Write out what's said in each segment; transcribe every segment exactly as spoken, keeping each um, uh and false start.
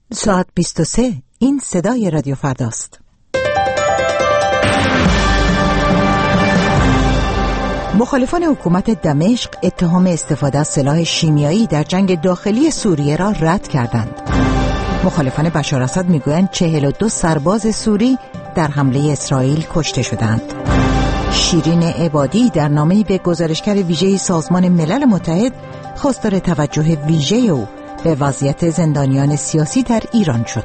ساعت بیست و سه. این صدای رادیو فرداست. مخالفان حکومت دمشق اتهام استفاده از سلاح شیمیایی در جنگ داخلی سوریه را رد کردند. مخالفان بشار اسد میگویند چهل و دو سرباز سوری در حمله اسرائیل کشته شدند. شیرین عبادی در نامه‌ای به گزارشگر ویژه سازمان ملل متحد خواستار توجه ویژه او به وضعیت زندانیان سیاسی در ایران شد.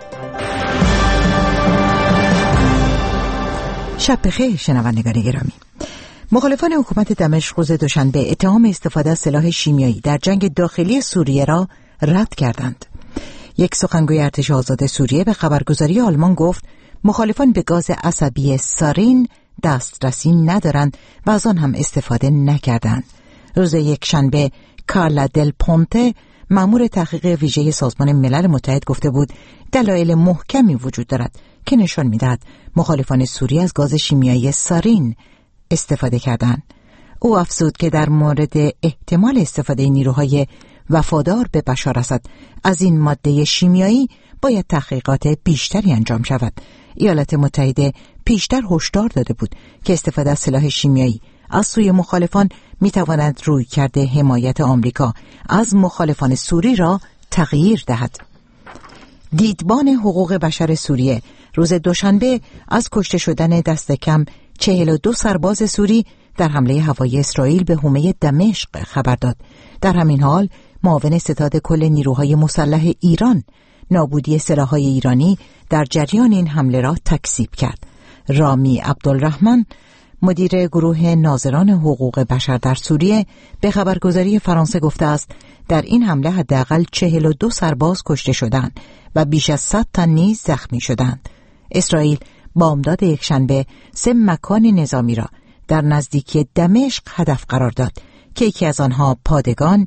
شب بخیر شنوندگان گرامی. مخالفان حکومت دمشق روز دوشنبه اتهام استفاده از سلاح شیمیایی در جنگ داخلی سوریه را رد کردند. یک سخنگوی ارتش آزاد سوریه به خبرگزاری آلمان گفت مخالفان به گاز عصبی سارین دسترسی ندارند و از آن هم استفاده نکردند. روز یکشنبه کارلا دل پونته مأمور تحقیق ویژه سازمان ملل متحد گفته بود دلایل محکمی وجود دارد که نشان می‌دهد مخالفان سوریه از گاز شیمیایی سارین استفاده کردند. او افزود که در مورد احتمال استفاده نیروهای وفادار به بشار اسد از این ماده شیمیایی باید تحقیقات بیشتری انجام شود. ایالات متحده پیشتر هشدار داده بود که استفاده از سلاح شیمیایی از سوی مخالفان میتواند رویکرد حمایت آمریکا از مخالفان سوری را تغییر دهد. دیدبان حقوق بشر سوریه روز دوشنبه از کشته شدن دست کم چهل و دو سرباز سوری در حمله هوایی اسرائیل به حومه دمشق خبر داد. در همین حال معاون ستاد کل نیروهای مسلح ایران نابودی سلاح‌های ایرانی در جریان این حمله را تکذیب کرد. رامی عبدالرحمن مدیر گروه ناظران حقوق بشر در سوریه به خبرگزاری فرانسه گفته است در این حمله حداقل چهل و دو سرباز کشته شدند و بیش از صد تن نیز زخمی شدند. اسرائیل بامداد یکشنبه سه مکان نظامی را در نزدیکی دمشق هدف قرار داد که یکی از آنها پادگان،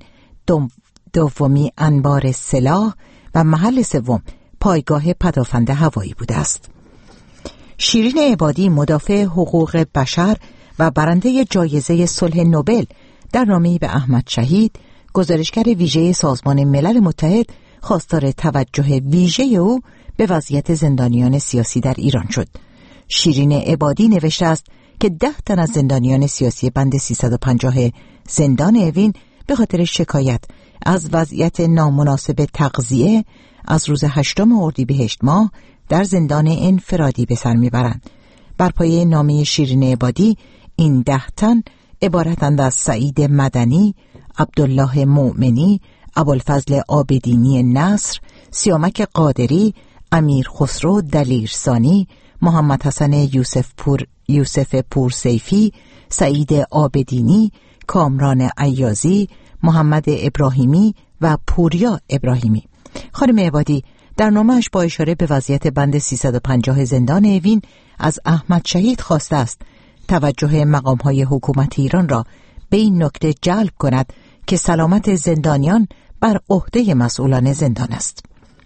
دومی انبار سلاح و محل سوم پایگاه پدافند هوایی بوده است. شیرین عبادی مدافع حقوق بشر و برنده جایزه صلح نوبل در نامه‌ای به احمد شهید گزارشگر ویژه سازمان ملل متحد خواستار توجه ویژه او به وضعیت زندانیان سیاسی در ایران شد. شیرین عبادی نوشته است که ده تن از زندانیان سیاسی بند سیصد و پنجاه زندان اوین به خاطر شکایت از وضعیت نامناسب تغذیه از روز هشتم اردیبهشت ماه در زندان انفرادی به سر میبرند. بر پایه نامه شیرین عبادی این ده تن عبارتند از سعید مدنی، عبدالله مؤمنی، ابوالفضل عابدینی نصر، سیامک قادری، امیر خسرو دلیرسانی، محمد حسن یوسف پور یوسف پورسیفی، سعید عابدینی، کامران عیازی، محمد ابراهیمی و پوریا ابراهیمی. خانم عبادی در نامه‌اش با اشاره به وضعیت بند سیصد و پنجاه زندان اوین از احمد شهید خواسته است توجه مقام‌های حکومت ایران را به این نکته جلب کند که سلامت زندانیان بر عهده مسئولان زندان است.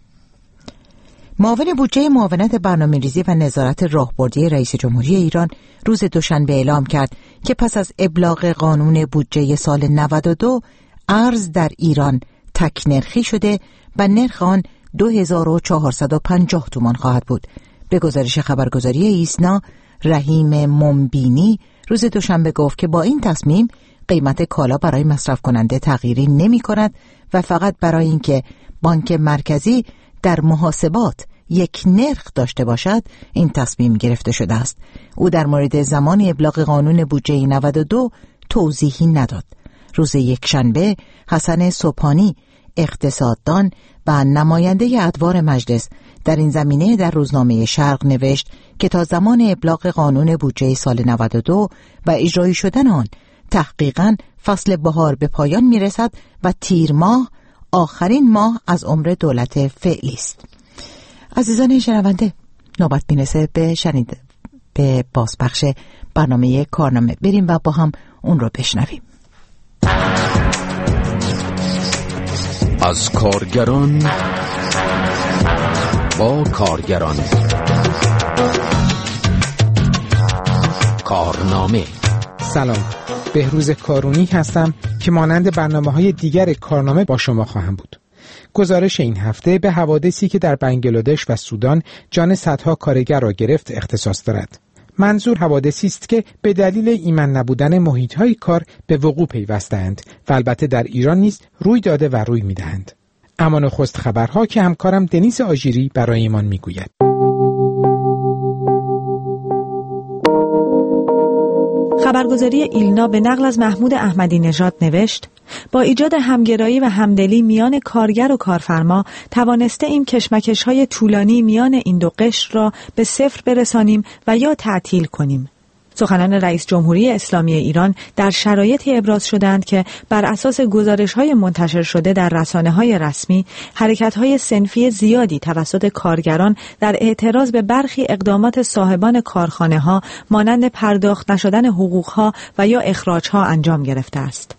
معاون بودجه معاونت برنامه‌ریزی و نظارت راهبردی رئیس جمهوری ایران روز دوشنبه اعلام کرد که پس از ابلاغ قانون بودجه سال نود و دو ارز در ایران تک نرخی شده و نرخ آن دو هزار و چهارصد و پنجاه تومان خواهد بود. به گزارش خبرگزاری ایسنا، رحیم منبینی روز دوشنبه گفت که با این تصمیم قیمت کالا برای مصرف کننده تغییری نمی کند و فقط برای اینکه بانک مرکزی در محاسبات یک نرخ داشته باشد این تصمیم گرفته شده است. او در مورد زمان ابلاغ قانون بودجه نود و دو توضیحی نداد. روز یکشنبه حسن صبحانی اقتصاددان و نماینده ادوار مجلس در این زمینه در روزنامه شرق نوشت که تا زمان ابلاغ قانون بودجه سال نود و دو و اجرایی شدن آن تحقیقاً فصل بهار به پایان میرسد و تیر ماه آخرین ماه از عمر دولت فعلی است. عزیزان شنونده، نوبت میرسه به شنید به بازپخش برنامه کارنامه. بریم و با هم اون رو بشنویم. از کارگران با کارگران، کارنامه. سلام، بهروز کارونی هستم که مانند برنامه‌های دیگر کارنامه با شما خواهم بود. گزارش این هفته به حوادثی که در بنگلادش و سودان جان صدها کارگر را گرفت اختصاص دارد. منظور حوادثی است که به دلیل ایمن نبودن محیط‌های کار به وقوع پیوستند و البته در ایران نیز روی داده و روی می‌دهند. اما نخست خبرها که همکارم دنیس آژیری برایمان می‌گوید. خبرگزاری ایلنا به نقل از محمود احمدی نژاد نوشت: با ایجاد همگرایی و همدلی میان کارگر و کارفرما توانسته ایم کشمکش‌های طولانی میان این دو قشر را به صفر برسانیم و یا تعطیل کنیم. سخنان رئیس جمهوری اسلامی ایران در شرایطی ابراز شدند که بر اساس گزارش‌های منتشر شده در رسانه‌های رسمی، حرکت‌های صنفی زیادی توسط کارگران در اعتراض به برخی اقدامات صاحبان کارخانه‌ها مانند پرداخت نشدن حقوق‌ها و یا اخراج‌ها انجام گرفته است.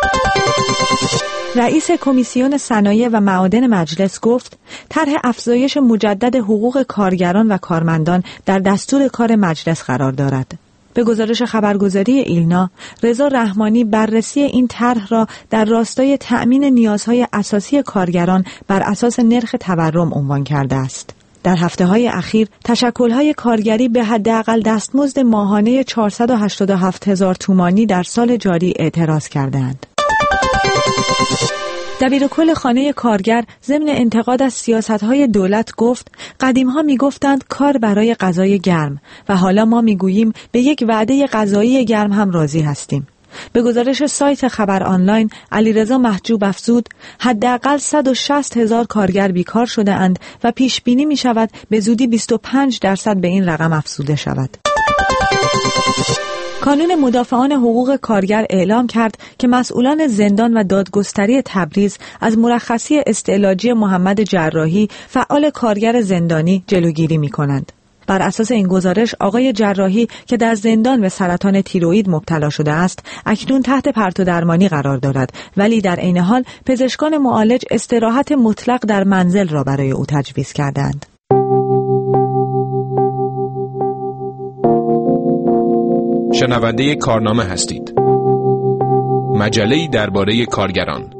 رئیس کمیسیون صنایع و معادن مجلس گفت طرح افزایش مجدد حقوق کارگران و کارمندان در دستور کار مجلس قرار دارد. به گزارش خبرگزاری ایلنا، رضا رحمانی بررسی این طرح را در راستای تأمین نیازهای اساسی کارگران بر اساس نرخ تورم عنوان کرده است. در هفته‌های اخیر تشکل‌های کارگری به حداقل دستمزد ماهانه چهارصد و هشتاد و هفت هزار تومانی در سال جاری اعتراض کردند. دبیرکل خانه کارگر ضمن انتقاد از سیاست‌های دولت گفت قدیم‌ها می‌گفتند کار برای غذای گرم و حالا ما می‌گوییم به یک وعده غذایی گرم هم راضی هستیم. به گزارش سایت خبر آنلاین، علیرضا محجوب افزود حداقل صد و شصت هزار کارگر بیکار شده اند و پیش بینی می‌شود به زودی بیست و پنج درصد به این رقم افزوده شود. کانون مدافعان حقوق کارگر اعلام کرد که مسئولان زندان و دادگستری تبریز از مرخصی استعلاجی محمد جراحی فعال کارگر زندانی جلوگیری می‌کنند. بر اساس این گزارش آقای جراحی که در زندان به سرطان تیروئید مبتلا شده است، اکنون تحت پرتو درمانی قرار دارد، ولی در عین حال پزشکان معالج استراحت مطلق در منزل را برای او تجویز کردند. شنونده کارنامه هستید. مجله‌ای درباره کارگران.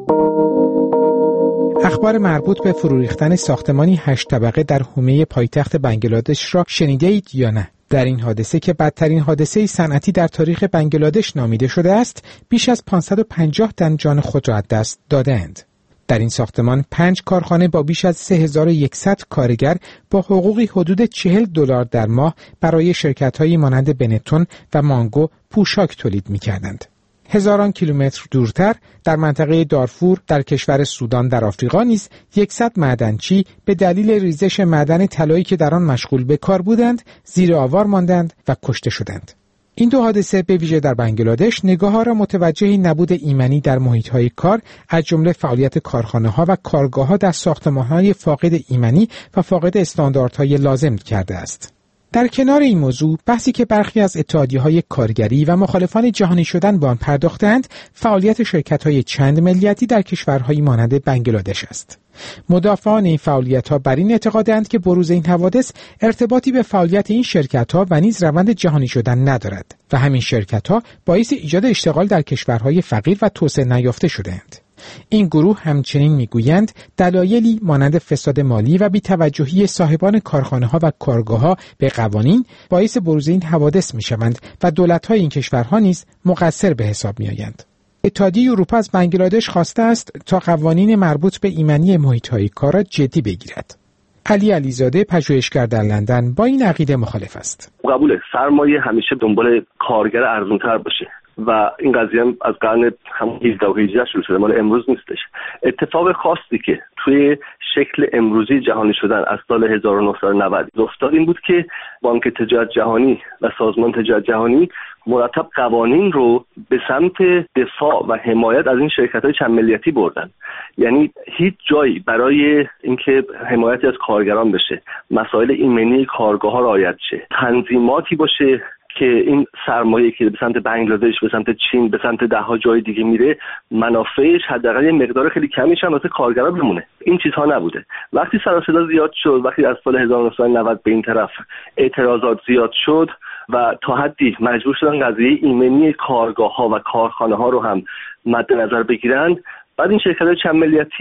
اخبار مربوط به فرو ریختن ساختمانی هشت طبقه در حومه پایتخت بنگلادش را شنیده اید یا نه؟ در این حادثه که بدترین حادثه صنعتی در تاریخ بنگلادش نامیده شده است، بیش از پانصد و پنجاه تن جان خود را از دست دادند. در این ساختمان پنج کارخانه با بیش از سه هزار و صد کارگر با حقوقی حدود چهل دلار در ماه برای شرکت‌هایی مانند بنتون و مانگو پوشاک تولید می‌کردند. هزاران کیلومتر دورتر در منطقه دارفور در کشور سودان در آفریقا نیز صد معدنچی به دلیل ریزش معدن طلایی که در آن مشغول به کار بودند زیر آوار ماندند و کشته شدند. این دو حادثه به ویژه در بنگلادش نگاه‌ها را متوجه نبود ایمنی در محیط‌های کار از جمله فعالیت کارخانه‌ها و کارگاه‌ها در ساختمان‌های فاقد ایمنی و فاقد استانداردهای لازم کرده است. در کنار این موضوع بحثی که برخی از اتحادیه‌های کارگری و مخالفان جهانی شدن به آن پرداختند، فعالیت شرکت‌های چند ملیتی در کشورهایی مانند بنگلادش است. مدافعان این فعالیت‌ها بر این اعتقادند که بروز این حوادث ارتباطی به فعالیت این شرکت‌ها و نیز روند جهانی شدن ندارد و همین شرکت‌ها باعث ایجاد اشتغال در کشورهای فقیر و توسعه نیافته شده‌اند. این گروه همچنین میگویند دلایلی مانند فساد مالی و بی‌توجهی صاحبان کارخانه‌ها و کارگاه‌ها به قوانین باعث بروز این حوادث می‌شوند و دولت‌های این کشورها نیز مقصر به حساب می‌آیند. اتحادیه اروپا از بنگلادش خواسته است تا قوانین مربوط به ایمنی محیط‌های کار را جدی بگیرد. علی علیزاده پژوهشگر در لندن با این عقیده مخالف است. قبول سرمایه همیشه دنبال کارگر ارزان‌تر باشه و این قضیه هم از قرن همون هجدهم و هجده شروع شده، مال امروز نیستش. اتفاق خاصی که توی شکل امروزی جهانی شدن از سال هزار و نهصد و نود افتاد این بود که بانک تجارت جهانی و سازمان تجارت جهانی مرتب قوانین رو به سمت دفاع و حمایت از این شرکت‌های چند ملیتی بردن. یعنی هیچ جایی برای اینکه حمایتی از کارگران بشه، مسائل ایمنی کارگاه‌ها رعایت شه، تنظیماتی باشه که این سرمایه که به سمت بنگلادش، به سمت چین، به سمت ده ها جای دیگه میره، منافعش حداقل یه مقدار خیلی کمیش هم واسه کارگرا بمونه. این چیزها نبوده. وقتی سر و صدا زیاد شد، وقتی از سال هزار و نهصد و نود به این طرف اعتراضات زیاد شد و تا حدی مجبور شدن قضیه ایمنی کارگاه‌ها و کارخانه‌ها رو هم مد نظر بگیرن، بعد این شرکت‌های چند ملیتی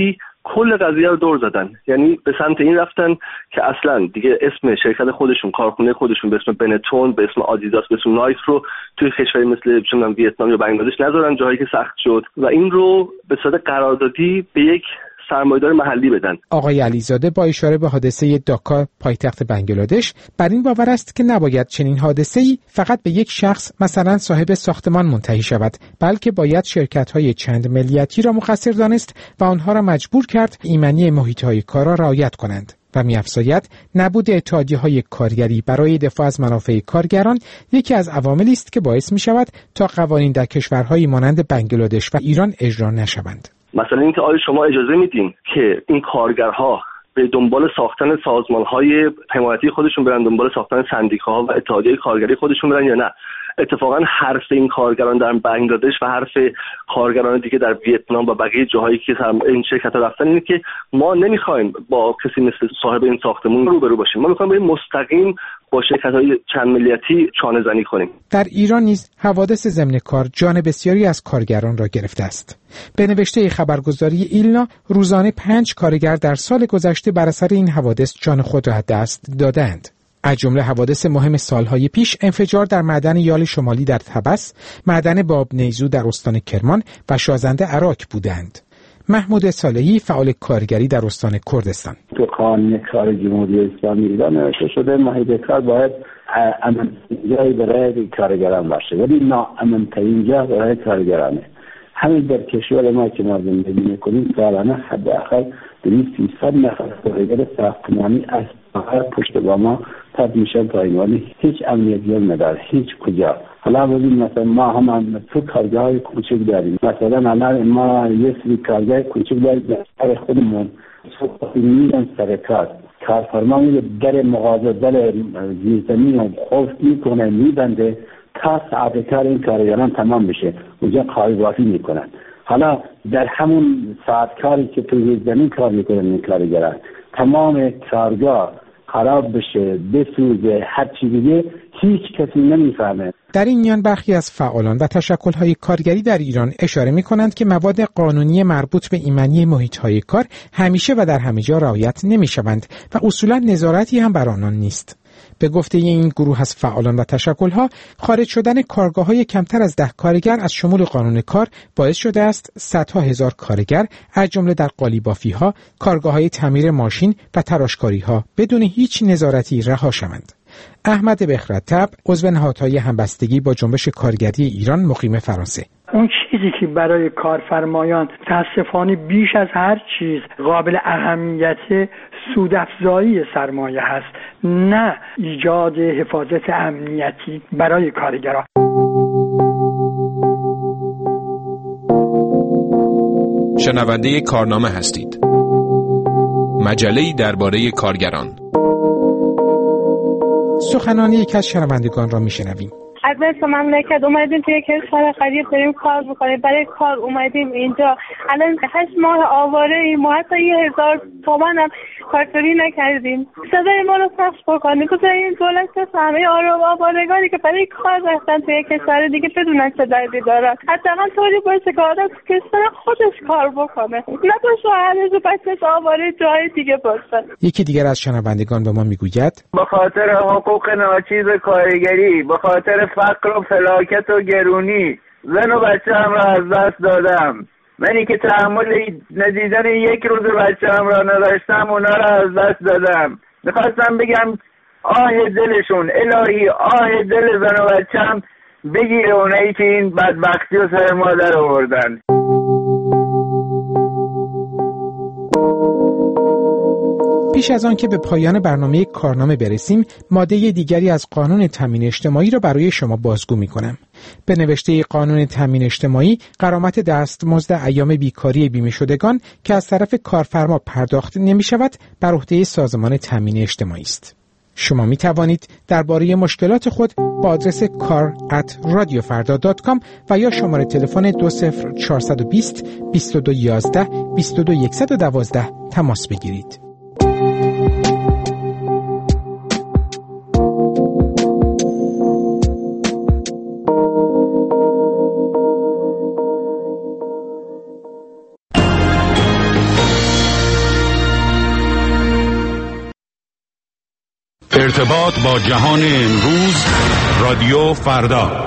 کل قضیه رو دور زدن. یعنی به سمت این رفتن که اصلا دیگه اسم شرکت خودشون، کارخونه خودشون به اسم بنتون، به اسم آدیداس، به اسم نایک رو توی کشوری مثل چون ویتنام یا بنگلادش نذارن، جایی که سخت شد، و این رو به صورت قراردادی به یک سرمایه‌دار محلی بدن. آقای علیزاده با اشاره به حادثه داکا پایتخت بنگلادش بر این باور است که نباید چنین حادثه‌ای فقط به یک شخص مثلا صاحب ساختمان منتهی شود، بلکه باید شرکت‌های چند ملیتی را مقصر دانست و آنها را مجبور کرد ایمنی محیط‌های کار را رعایت کنند. و می‌افزاید نبود اتحادیه‌های کارگری برای دفاع از منافع کارگران یکی از عواملی است که باعث می‌شود تا قوانین در کشورهایی مانند بنگلادش و ایران اجرا نشوند. مثلا اینکه آیا شما اجازه میدین که این کارگرها به دنبال ساختن سازمان‌های حمایتی خودشون برن، دنبال ساختن سندیکاها و اتحادیه کارگری خودشون برن یا نه؟ اتفاقا حرف این کارگران در بنگلادش و حرف کارگران دیگه در ویتنام و بقیه جاهایی که این شرکت‌ها رفتن اینه که ما نمیخوایم با کسی مثل صاحب این ساختمون روبرو باشیم، ما میخوایم بریم مستقیم با شرکت‌های چند ملیتی چانه زنی کنیم. در ایران نیز حوادث ضمن کار جان بسیاری از کارگران را گرفته است. به نوشته خبرگزاری ایلنا روزانه پنج کارگر در سال گذشته بر اثر این حوادث جان خود را از دست دادند. از جمله حوادث مهم سالهای پیش انفجار در معدن یال شمالی در طبس، معدن باب نیزو در استان کرمان و شازنده عراق بودند. محمود صالحی فعال کارگری در استان کردستان: تو قانون کار جمهوری اسلامی ایران نوشته شده محیط کار باید امن‌ترین جای برای کارگران باشه، ولی ناامن‌ترین جا برای کارگرانه. همین در کشور ما که ما زندگی می‌کنیم سالانه حداقل دویست سیصد نفر کارگر ساختمانی از پشت باما پد میشن پایین، ولی هیچ امنیتی نداره هیچ کجا. حالا ببین مثلا ما هم تو کارگاه کوچک داریم، مثلا الان ما یه سری کارگاه کوچک داریم در خودمون صبح میرن سر کار، کارفرما میره در مغازه در زیرزمین خوف میکنه میبنده تا ساعت کار این کارگران تمام بشه، اونجا قایبافی میکنن. حالا در همون ساعت کاری که تو زمین کار میکنن این کارگران تمام کارگاه خراب بشه، بسوزه، هر چی دیگه هیچ کسی نمیفهمه. در این میان برخی از فعالان و تشکل‌های کارگری در ایران اشاره می‌کنند که مواد قانونی مربوط به ایمنی محیط‌های کار همیشه و در همه جا رعایت نمی‌شوند و اصولاً نظارتی هم بر آنان نیست. به گفته این گروه از فعالان و تشکل‌ها، خارج شدن کارگاه‌های کمتر از ده کارگر از شمول قانون کار باعث شده است صدها هزار کارگر از جمله در قالیبافی‌ها، کارگاه‌های تعمیر ماشین و تراشکاری‌ها بدون هیچ نظارتی رها شوند. احمد بخرطب عضو نهادهای همبستگی با جنبش کارگری ایران مقیم فرانسه: اون چیزی که برای کارفرمایان متاسفانه بیش از هر چیز قابل اهمیت سودافزایی سرمایه هست، نه ایجاد حفاظت امنیتی برای کارگران. شنونده کارنامه هستید. مجله‌ای درباره کارگران. سخنان یک از شنوندگان را میشنویم. از مثل مملکت اومدیم توی کشور غریب داریم کار بکنیم، برای کار اومدیم اینجا. الان هشت ماه آواره ایم، ما حتی یه هزار تومن هم کارگری نکردیم. صدای ما رو پخش بکنیم، بذاریم دولت همه آوارگانی که برای کار رفتن توی کشور دیگه بدونن چه دردی دارن، حداقل طوری باشه که آدم کشور خودش کار بکنه، نه با شوهرش و بچه‌ش آواره جای دیگه باشه. یکی دیگر از شنوندگان به ما میگوید: به خاطر حقوق ناچیز کارگری، به خاطر فقر و فلاکت و گرونی زن و بچه هم را از دست دادم. منی که تحمل ندیدن یک روز بچه هم را نداشتم اونا را از دست دادم. میخواستم بگم آه دلشون، الهی آه دل زن و بچه هم بگیره اونایی که این بدبختی و سر مادر آوردن. پیش از آن که به پایان برنامه کارنامه برسیم، ماده دیگری از قانون تامین اجتماعی را برای شما بازگو می‌کنم. به نوشته قانون تامین اجتماعی، غرامت دستمزد ایام بیکاری بیمه شدگان که از طرف کارفرما پرداخت نمی‌شود، بر عهده سازمان تامین اجتماعی است. شما می توانید درباره مشکلات خود با آدرس کار ات رادیو فردا دات کام و یا شماره تلفن دو صفر چهار دو صفر بیست و دو یازده بیست و دو صد و دوازده تماس بگیرید. ارتباط با جهان امروز، رادیو فردا.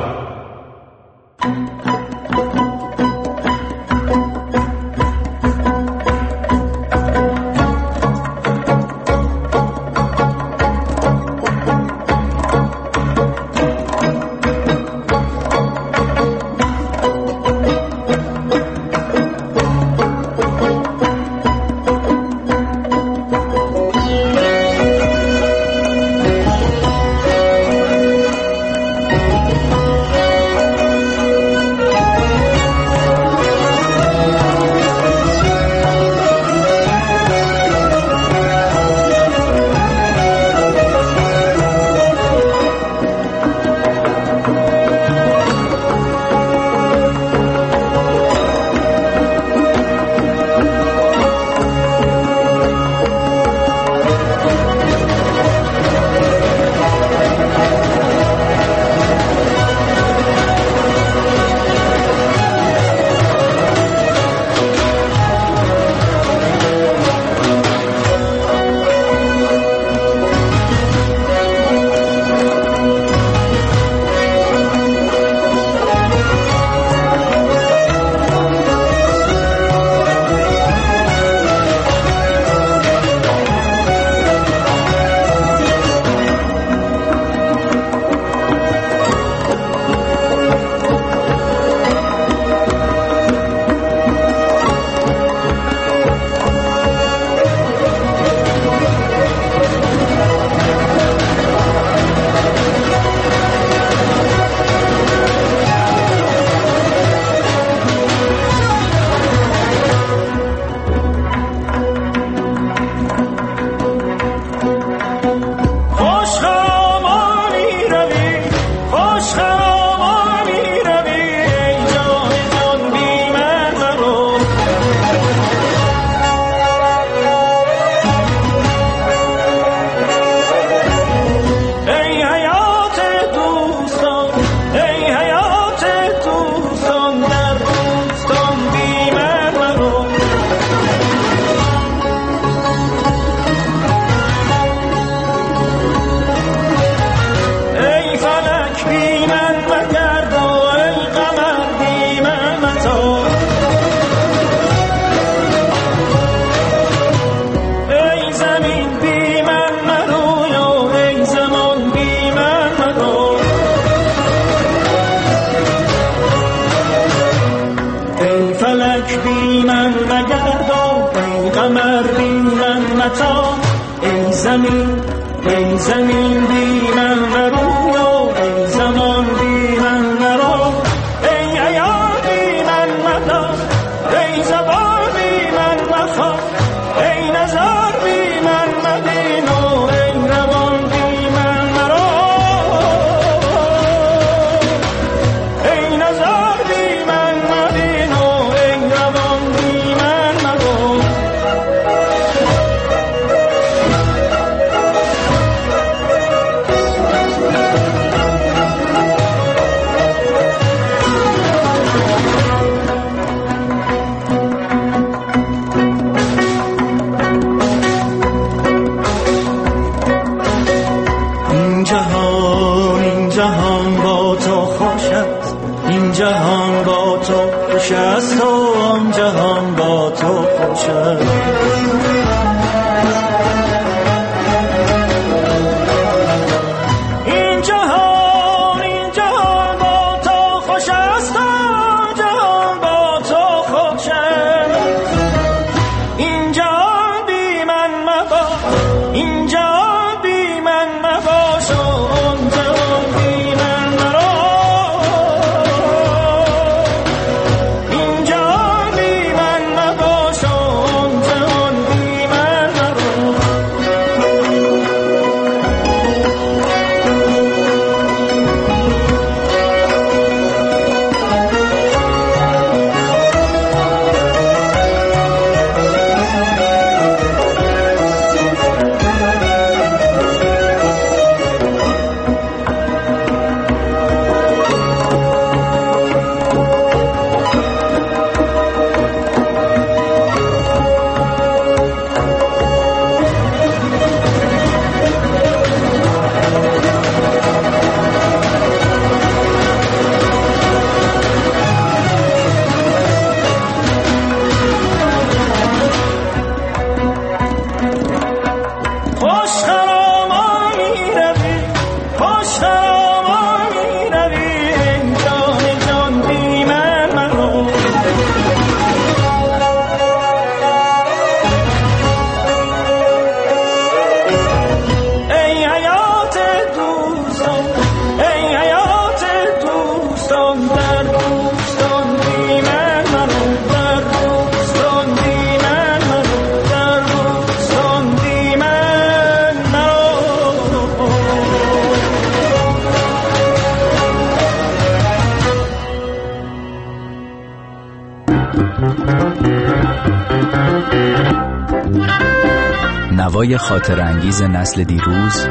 هوای خاطر انگیز نسل دیروز،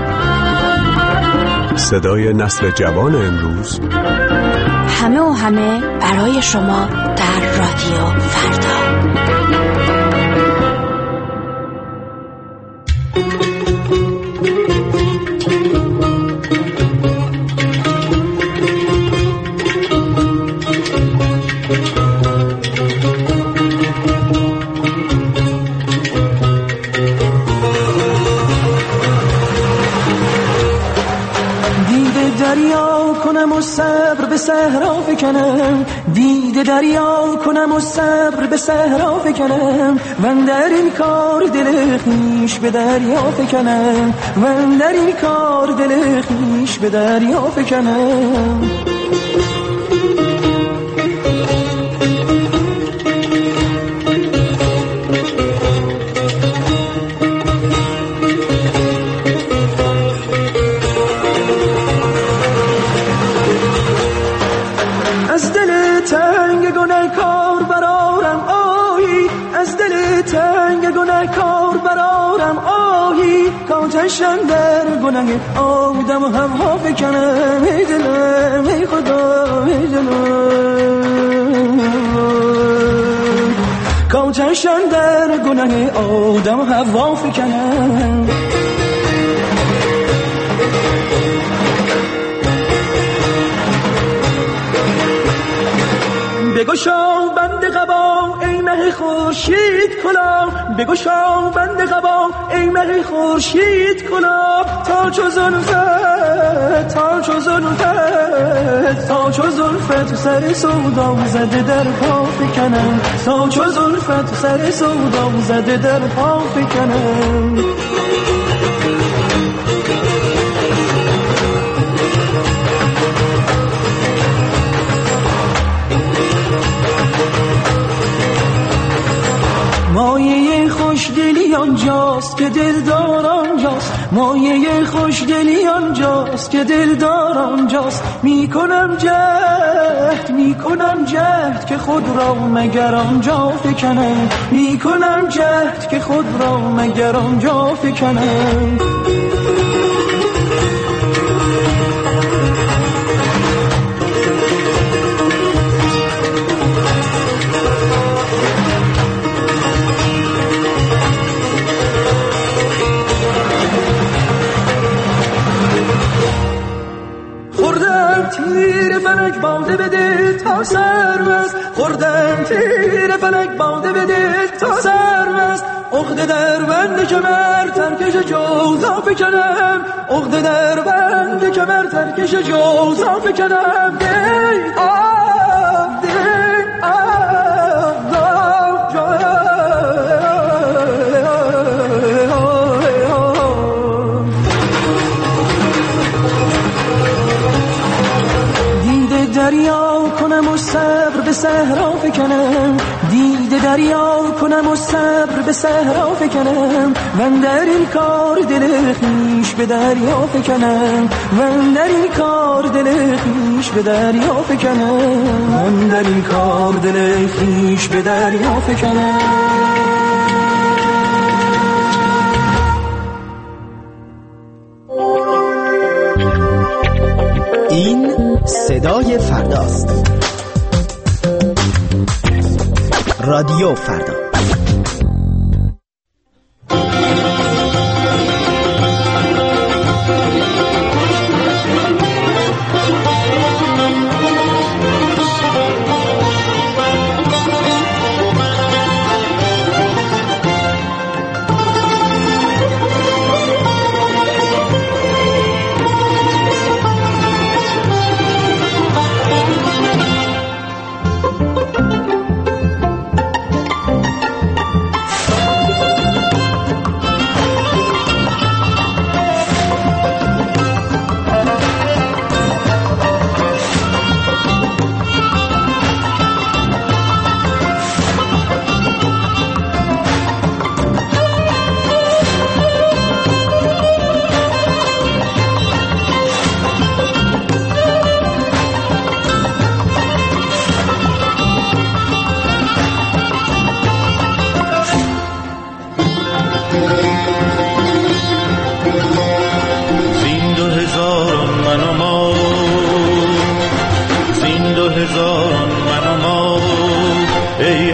صدای نسل جوان امروز، همه و همه برای شما در رادیو فردا. و صبر به صحرا بکنم، دیده دریا کنم و صبر به صحرا بکنم، من در این کار دل خویش به دریا بکنم، من در این کار دل خویش به دریا بکنم. آتشم در گناه آدم هم ها بکنم، ای دلم ای خدا ای دلم، آتشم در گناه آدم هوا بکنم. بگشا بند قبا ای مه خورشید کلا، بگشا بند قبا ای مه خورشید کلا، تا چو زلفت تا چو زلفت تا چو زلفت سر سودا زده در پا بکنم، تا چو زلفت سر سودا زده در پا بکنم. مایه خوشدلی آنجاست که دلدار آنجاست، مایه خوشدلی آنجاست که دلدار آنجاست، میکنم جهد میکنم جهد که خود را مگر آنجا فکنم، میکنم جهد که خود را مگر آنجا فکنم. تیر فلک باده بده تا سرمست، خوردم تیر فلک باده بده تا سرمست، عقده در بند کمر ترکش جوزا بکنم، عقده در بند کمر ترکش جوزا بکنم. دی آه دی دریا کنم و صبر به صحرا بکنم، دیده دریا کنم و صبر به صحرا بکنم، من در این کار دل خویش به دریا بکنم، من در این کار دل خویش به دریا بکنم، من در این کار دل خویش به دریا بکنم. این صدای فرداست. رادیو فردا.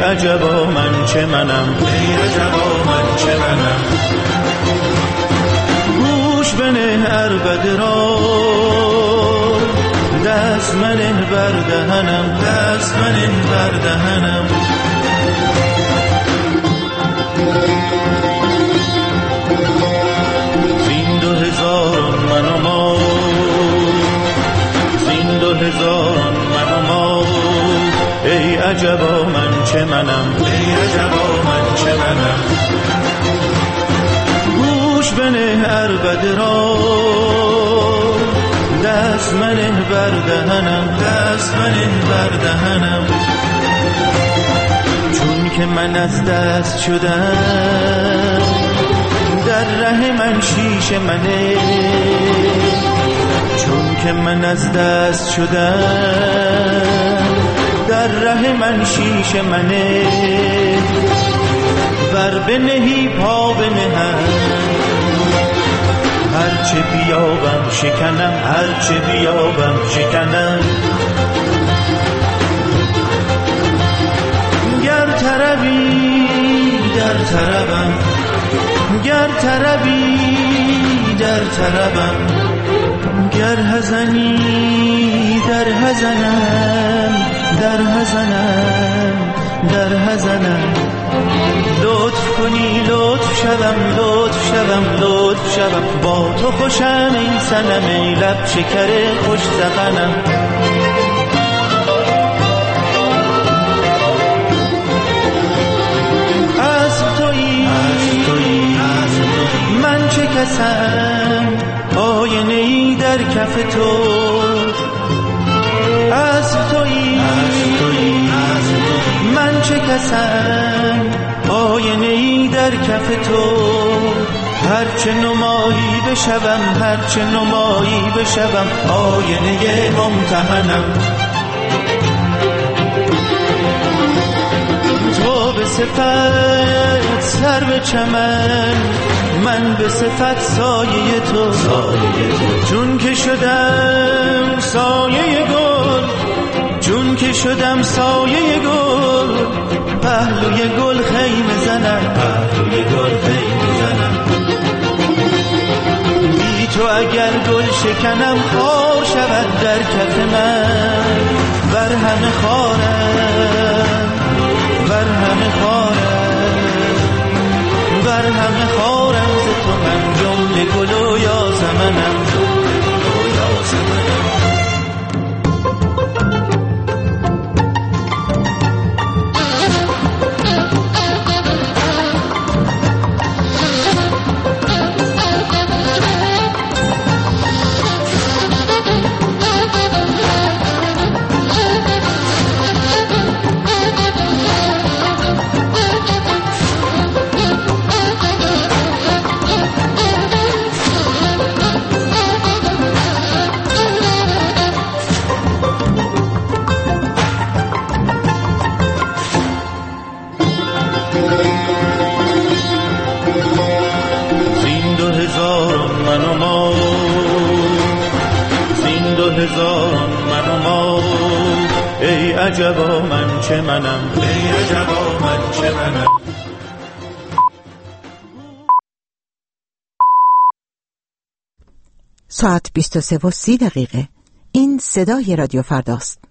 عجبا من چه منم، ای عجبا من چه منم. گوش بنه عربده را دست منه بر دهنم، دست منه بر دهنم. زین دو هزاران من و ما، زین دو هزاران من و ما، ای عجبا من چه منم، ای عجبا من چه منم. گوش بنه عربده را دست منه بر دهنم، دست منه بر دهنم. چون که من از دست شدم در ره من شیشه منه، چون که من از دست شدم در ره من شیشه منه. ور بنهی پا بنهم، هرچه بیابم شکنم، هرچه بیابم شکنم. گر طربی در طربم، گر طربی در طربم، گر حزنی در حزنم، در حزنم، در حزنم. لطف کنی لطف شوم، لطف شوم، لطف شوم. با تو خوشم ای صنم، ای لب شکر خوش ذقنم. از تویی من چه کسم، آینه ای در کف تو. از تویی من چه کسم، آینه ای در کف تو. هرچه نمایی بشوم، هرچه نمایی بشوم، آینه ممتحنم. تو به صفت سر به چمن، من به صفت سایه تو. چون که شدم سایه گل، چون که شدم سایه گل، پهلوی گل خیمه زنم، پهلوی گل خیمه زنم. بی تو اگر گل شکنم خار شود در کف من. بر همه خارم، بر همه خارم، بر همه خارم. ز تو من جمله گل و یاسمنم، جمله گل و یاسمنم. هزاران من و ما، ای عجبا من چه منم، ای عجبا من چه منم. ساعت بیست و سه و سی دقیقه. این صدای رادیو فرداست.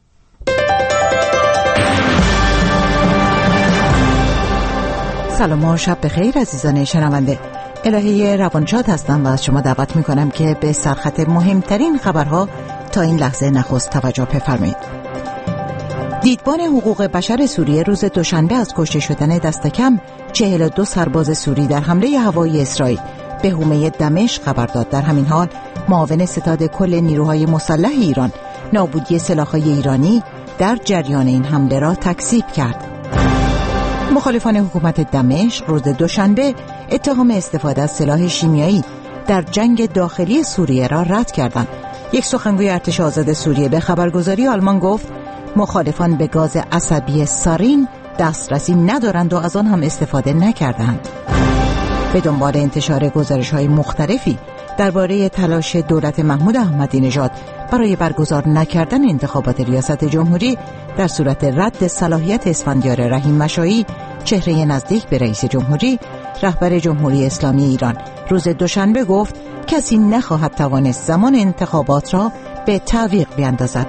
سلام و شب بخیر عزیزان شنونده. الهه روانشاد هستم و از شما دعوت می کنم که به سرخط مهمترین خبرها تا این لحظه نخست توجه بفرمایید. دیدبان حقوق بشر سوریه روز دوشنبه از کشته شدن دست کم چهل و دو سرباز سوری در حمله هوایی اسرائیل به حومه دمشق خبر داد. در همین حال معاون ستاد کل نیروهای مسلح ایران نابودی سلاح‌های ایرانی در جریان این حمله را تکذیب کرد. مخالفان حکومت دمشق روز دوشنبه اتهام استفاده از سلاح شیمیایی در جنگ داخلی سوریه را رد کردند. یک سخنگوی ارتش آزاد سوریه به خبرگزاری آلمان گفت مخالفان به گاز عصبی سارین دسترسی ندارند و از آن هم استفاده نکردند. به دنبال انتشار گزارش‌های مختلفی درباره تلاش دولت محمود احمدی نژاد برای برگزار نکردن انتخابات ریاست جمهوری، در صورت رد صلاحیت اسفندیار رحیم مشایی، چهره نزدیک به رئیس جمهوری، رهبر جمهوری اسلامی ایران روز دوشنبه گفت کسی نخواهد توانست زمان انتخابات را به تعویق بیندازد.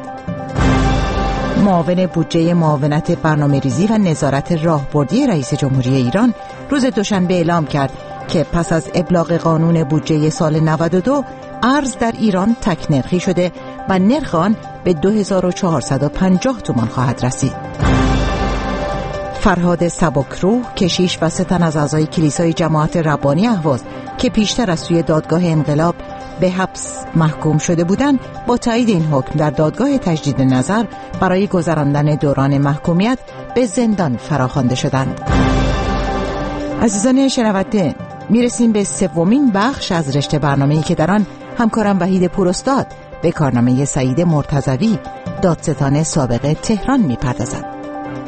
معاون بودجه معاونت برنامه‌ریزی و نظارت راهبردی رئیس جمهوری ایران روز دوشنبه اعلام کرد که پس از ابلاغ قانون بودجه سال نود و دو ارز در ایران تک نرخی شده و نرخ آن به دو هزار و چهارصد و پنجاه تومان خواهد رسید. فرهاد سبکروح، کشیش و سه تن از اعضای کلیسای جماعت ربانی اهواز که پیشتر از سوی دادگاه انقلاب به حبس محکوم شده بودند، با تایید این حکم در دادگاه تجدید نظر برای گذراندن دوران محکومیت به زندان فراخوانده شدند. عزیزان شنونده، میرسیم به سومین بخش از رشته برنامه‌ای که در آن همکارم وحید پوراستاد به کارنامه سعید مرتضوی، دادستان سابق تهران میپردازد.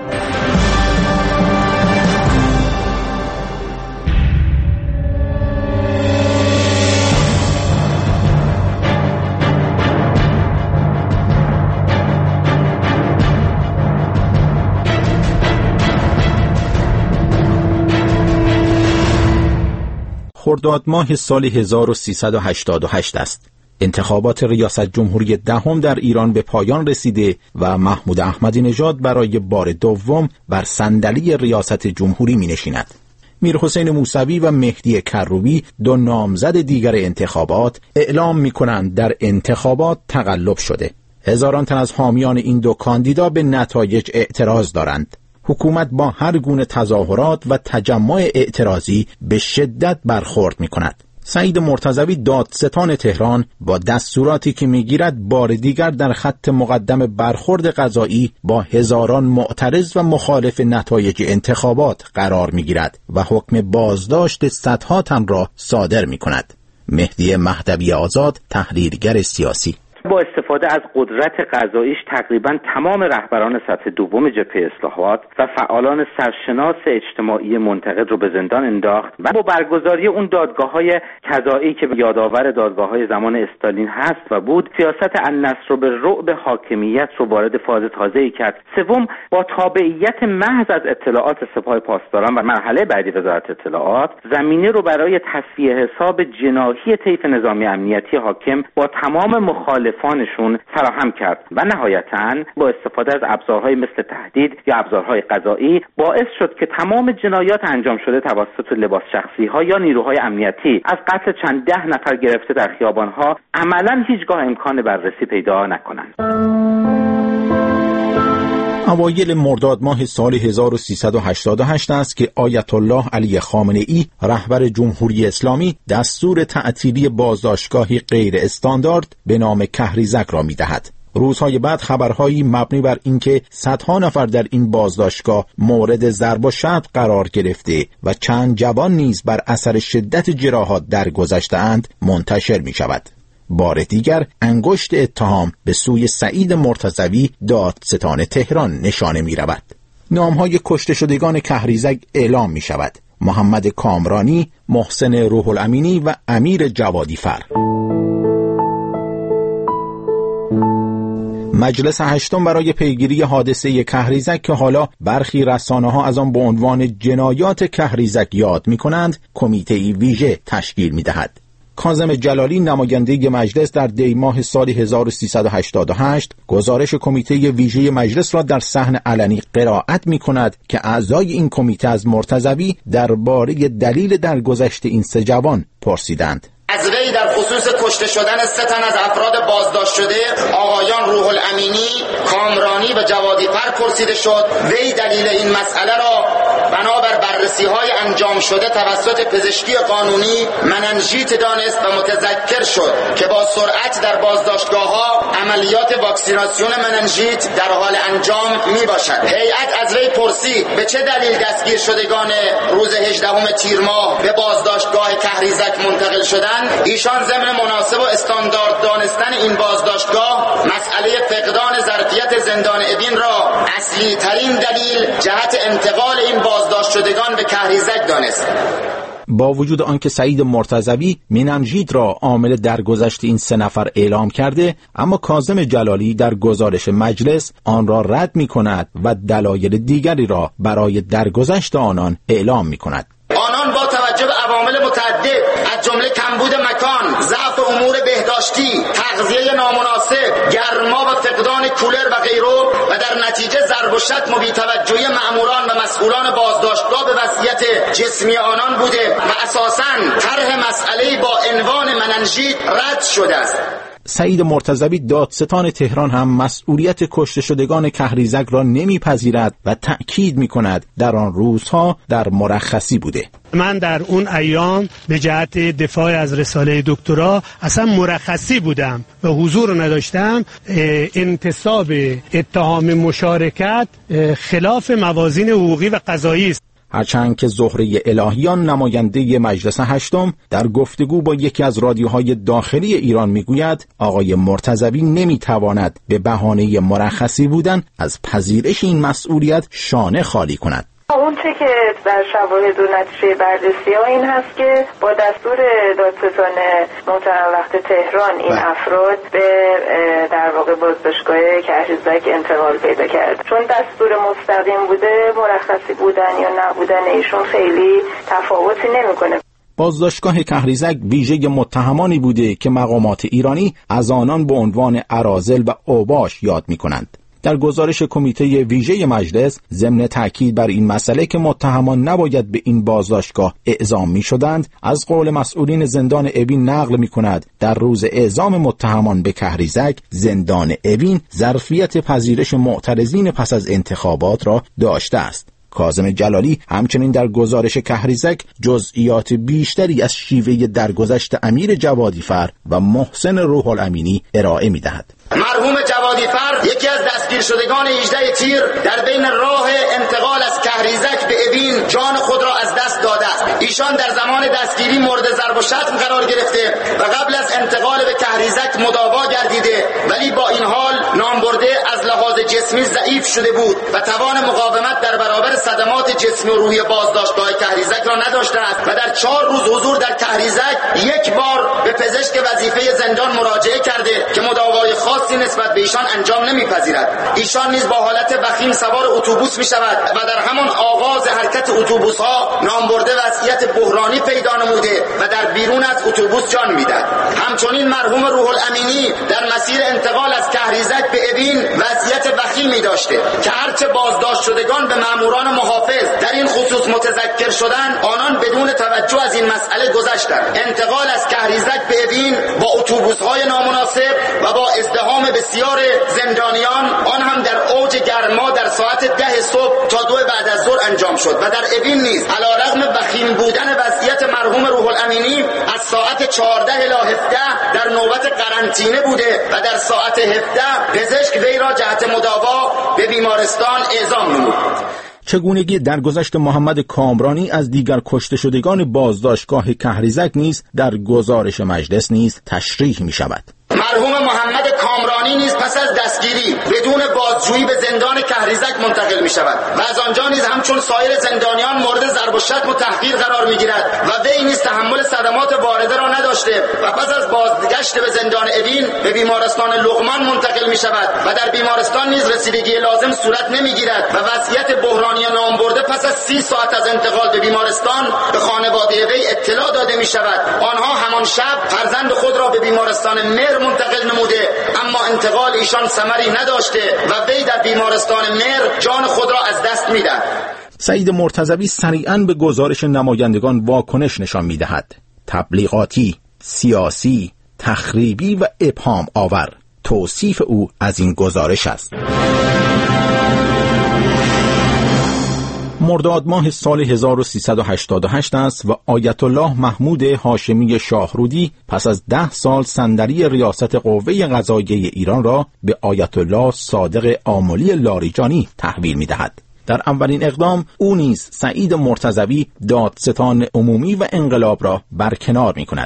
خرداد ماه سال هزار و سیصد و هشتاد و هشت است. انتخابات ریاست جمهوری دهم در ایران به پایان رسیده و محمود احمدی نژاد برای بار دوم بر صندلی ریاست جمهوری می نشیند. میرحسین موسوی و مهدی کروبی، دو نامزد دیگر انتخابات، اعلام می کنند در انتخابات تقلب شده. هزاران تن از حامیان این دو کاندیدا به نتایج اعتراض دارند. حکومت با هر گونه تظاهرات و تجمع اعتراضی به شدت برخورد می کند. سعید مرتضوی، دادستان تهران، با دستوراتی که میگیرد بار دیگر در خط مقدم برخورد قضایی با هزاران معترض و مخالف نتایج انتخابات قرار میگیرد و حکم بازداشت صدها تن را صادر می کند. مهدی مهدوی آزاد، تحلیلگر سیاسی: با استفاده از قدرت قضاییش تقریبا تمام رهبران سطح دوم جبهه اصلاحات و فعالان سرشناس اجتماعی منتقد رو به زندان انداخت و با برگزاری اون دادگاه‌های قضایی که یادآور دادگاه‌های زمان استالین هست و بود، سیاست النصر رو به رعب حاکمیت رو وارد فاز تازه‌ای کرد. سوم، با تابعیت محض از اطلاعات سپاه پاسداران و مرحله بعدی وزارت اطلاعات، زمینه رو برای تصفیه حساب جناحی طیف نظامی امنیتی حاکم با تمام مخالف فانشون فراهم کرد و نهایتاً با استفاده از ابزارهای مثل تهدید یا ابزارهای قضایی باعث شد که تمام جنایات انجام شده توسط لباس شخصی ها یا نیروهای امنیتی، از قتل چند ده نفر گرفته در خیابانها، عملاً هیچگاه امکان بررسی پیدا نکنند. اوایل مرداد ماه سال هزار و سیصد و هشتاد و هشت است که آیت الله علی خامنه‌ای، رهبر جمهوری اسلامی، دستور تعطیلی بازداشتگاهی غیر استاندارد به نام کهریزک را می‌دهد. روزهای بعد خبرهایی مبنی بر اینکه صدها نفر در این بازداشتگاه مورد ضرب و شتم قرار گرفته و چند جوان نیز بر اثر شدت جراحات درگذشته‌اند منتشر می‌شود. بار دیگر انگشت اتهام به سوی سعید مرتضوی، دادستان تهران، نشانه می رود. نامهای کشته شدگان کهریزک اعلام می شود: محمد کامرانی، محسن روح الامینی و امیر جوادی فر. مجلس هشتم برای پیگیری حادثه کهریزک که حالا برخی رسانه‌ها از آن به عنوان جنایات کهریزک یاد می کنند، کمیته ویژه تشکیل می دهد. کاظم جلالی، نماینده مجلس، در دی ماه سال هزار و سیصد و هشتاد و هشت گزارش کمیته ویژه مجلس را در صحن علنی قرائت می کند که اعضای این کمیته از مرتضوی درباره دلیل درگذشت این سه جوان پرسیدند. از وی در خصوص کشته شدن سه تن از افراد بازداشت شده، آقایان روح الامینی، کامرانی و جوادی فر پرسیده شد. وی دلیل این مسئله را بنابر بررسی های انجام شده توسط پزشکی قانونی مننژیت دانست و متذکر شد که با سرعت در بازداشتگاه ها عملیات واکسیناسیون مننژیت در حال انجام می باشد. هیئت از وی پرسید به چه دلیل دستگیر شدگان روز هجدهم تیر ماه به بازداشتگاه کهریزک منتقل شدند. ایشان ضمن مناسب و استاندارد دانستن این بازداشتگاه مسئله فقدان ظرفیت زندان اوین را اصلی ترین دلیل جهت انتقال این بازداشت شدگان به کهریزک دانست. با وجود آنکه سعید مرتضوی مننژیت را عامل درگذشت این سه نفر اعلام کرده، اما کاظم جلالی در گزارش مجلس آن را رد می کند و دلایل دیگری را برای درگذشت آنان اعلام می کند. آنان با توجه به عوامل متعدد از جمله کمبود مکان، ضعف امور بهداشتی، تغذیه نامناسب، گرما و فقدان کولر و غیره و در نتیجه ضرب و شتم و بی‌توجهی مأموران و مسئولان بازداشتگاه به وضعیت جسمی آنان بوده و اساساً طرح مسئله‌ای با عنوان مننژیت رد شده است. سعید مرتضوی دادستان تهران هم مسئولیت کشته شدگان کهریزک را نمیپذیرد و تأکید میکند در آن روزها در مرخصی بوده. من در اون ایام به جهت دفاع از رساله دکترا اصلا مرخصی بودم و حضور نداشتم. انتصاب اتهام مشارکت خلاف موازین حقوقی و قضایی است. هرچند که زهره الهیان نماینده مجلس هشتم در گفتگو با یکی از رادیوهای داخلی ایران میگوید آقای مرتضوی نمیتواند به بهانه مرخصی بودن از پذیرش این مسئولیت شانه خالی کند. اون چه که در شواهد و نتیجه بررسی ها این هست که با دستور دادستان محترم وقت تهران این افراد به در واقع بازداشتگاه کهریزک انتقال پیدا کرد. چون دستور مستقیم بوده، مرخصی بودن یا نبودن ایشون خیلی تفاوتی نمیکنه. بازداشتگاه کهریزک ویژه متهمانی بوده که مقامات ایرانی از آنان به عنوان اراذل و اوباش یاد میکنند. در گزارش کمیته ویژه مجلس ضمن تاکید بر این مسئله که متهمان نباید به این بازداشتگاه اعزام می‌شدند، از قول مسئولین زندان اوین نقل می‌کند در روز اعزام متهمان به کهریزک، زندان اوین ظرفیت پذیرش معترضین پس از انتخابات را داشته است. کاظم جلالی همچنین در گزارش کهریزک جزئیات بیشتری از شیوه درگذشت امیر جوادیفر و محسن روح الامینی ارائه می‌دهد. مرحوم جوادیفر یکی از دستگیر شدگان هجده تیر در بین راه انتقال از کهریزک به اوین جان خود را از دست داده است. ایشان در زمان دستگیری مورد ضرب و شتم قرار گرفته و قبل از انتقال به کهریزک مداوا گردیده، ولی با این حال نامبرده از لحاظ جسمی ضعیف شده بود و توان مقاومت در برابر صدمات جسمی و روحی بازداشتگاه کهریزک را نداشته است و در چهار روز حضور در کهریزک یک بار به پزشک وظیفه زندان مراجعه کرده که مداوای خاص نسبت به ایشان انجام نمیپذیرد. ایشان نیز با حالت وخیم سوار اتوبوس می شود و در همان آغاز حرکت اتوبوس ها نامبرده وضعیت بحرانی پیدا نموده و در بیرون از اتوبوس جان میدهد. همچنین مرحوم روح الامینی در مسیر انتقال از کهریزک به اوین وضعیت وخیمی داشته که هرچه بازداشت شدگان به ماموران محافظ در این خصوص متذکر شدن، آنان بدون توجه از این مسئله گذشتند. انتقال از کهریزک به اوین با اتوبوس های نامناسب و با ازدحام بسیار زندانیان، آن هم در اوج گرما در ساعت ده صبح تا دو بعد از ظهر انجام شد و در اوین نیز علیرغم وخیم بودن وضعیت مرحوم روح الامینی از ساعت چهارده الی هفده در نوبت قرنطینه بوده و در ساعت هفده پزشک وی را جهت مداوا به بیمارستان اعزام نمود. چگونگی درگذشت محمد کامرانی از دیگر کشته شدگان بازداشتگاه کهریزک نیز در گزارش مجلس نیز تشریح می شود. مرحوم محمد کامرانی نیز پس از دستگیری بدون بازجویی به زندان کهریزک منتقل می شود و از آنجا نیز همچون سایر زندانیان مورد ضرب و شتم و تحقیر قرار می گیرد و وی نیز تحمل صدمات وارده را نداشته و پس از بازگشت به زندان اوین به بیمارستان لقمان منتقل می شود و در بیمارستان نیز رسیدگی لازم صورت نمی گیرد و وضعیت بحرانی نامبرده پس از سی ساعت از انتقال به بیمارستان به خانواده وی اطلاع داده می شود. آنها همان شب فرزند خود را به بیمارستان مهر منتقل نموده، اما انتقال ایشان ثمری نداشته و وی در بیمارستان مهر جان خود را از دست می‌دهد. سعید مرتضوی سریعاً به گزارش نمایندگان واکنش نشان می‌دهد. تبلیغاتی، سیاسی، تخریبی و ابهام آور. توصیف او از این گزارش است. مرداد ماه سال هزار و سیصد و هشتاد و هشت است و آیت الله محمود هاشمی شاهرودی پس از ده سال صندلی ریاست قوه قضاییه ایران را به آیت الله صادق آملی لاریجانی تحویل می‌دهد. در اولین اقدام او نیز سعید مرتضوی دادستان عمومی و انقلاب را برکنار می‌کند.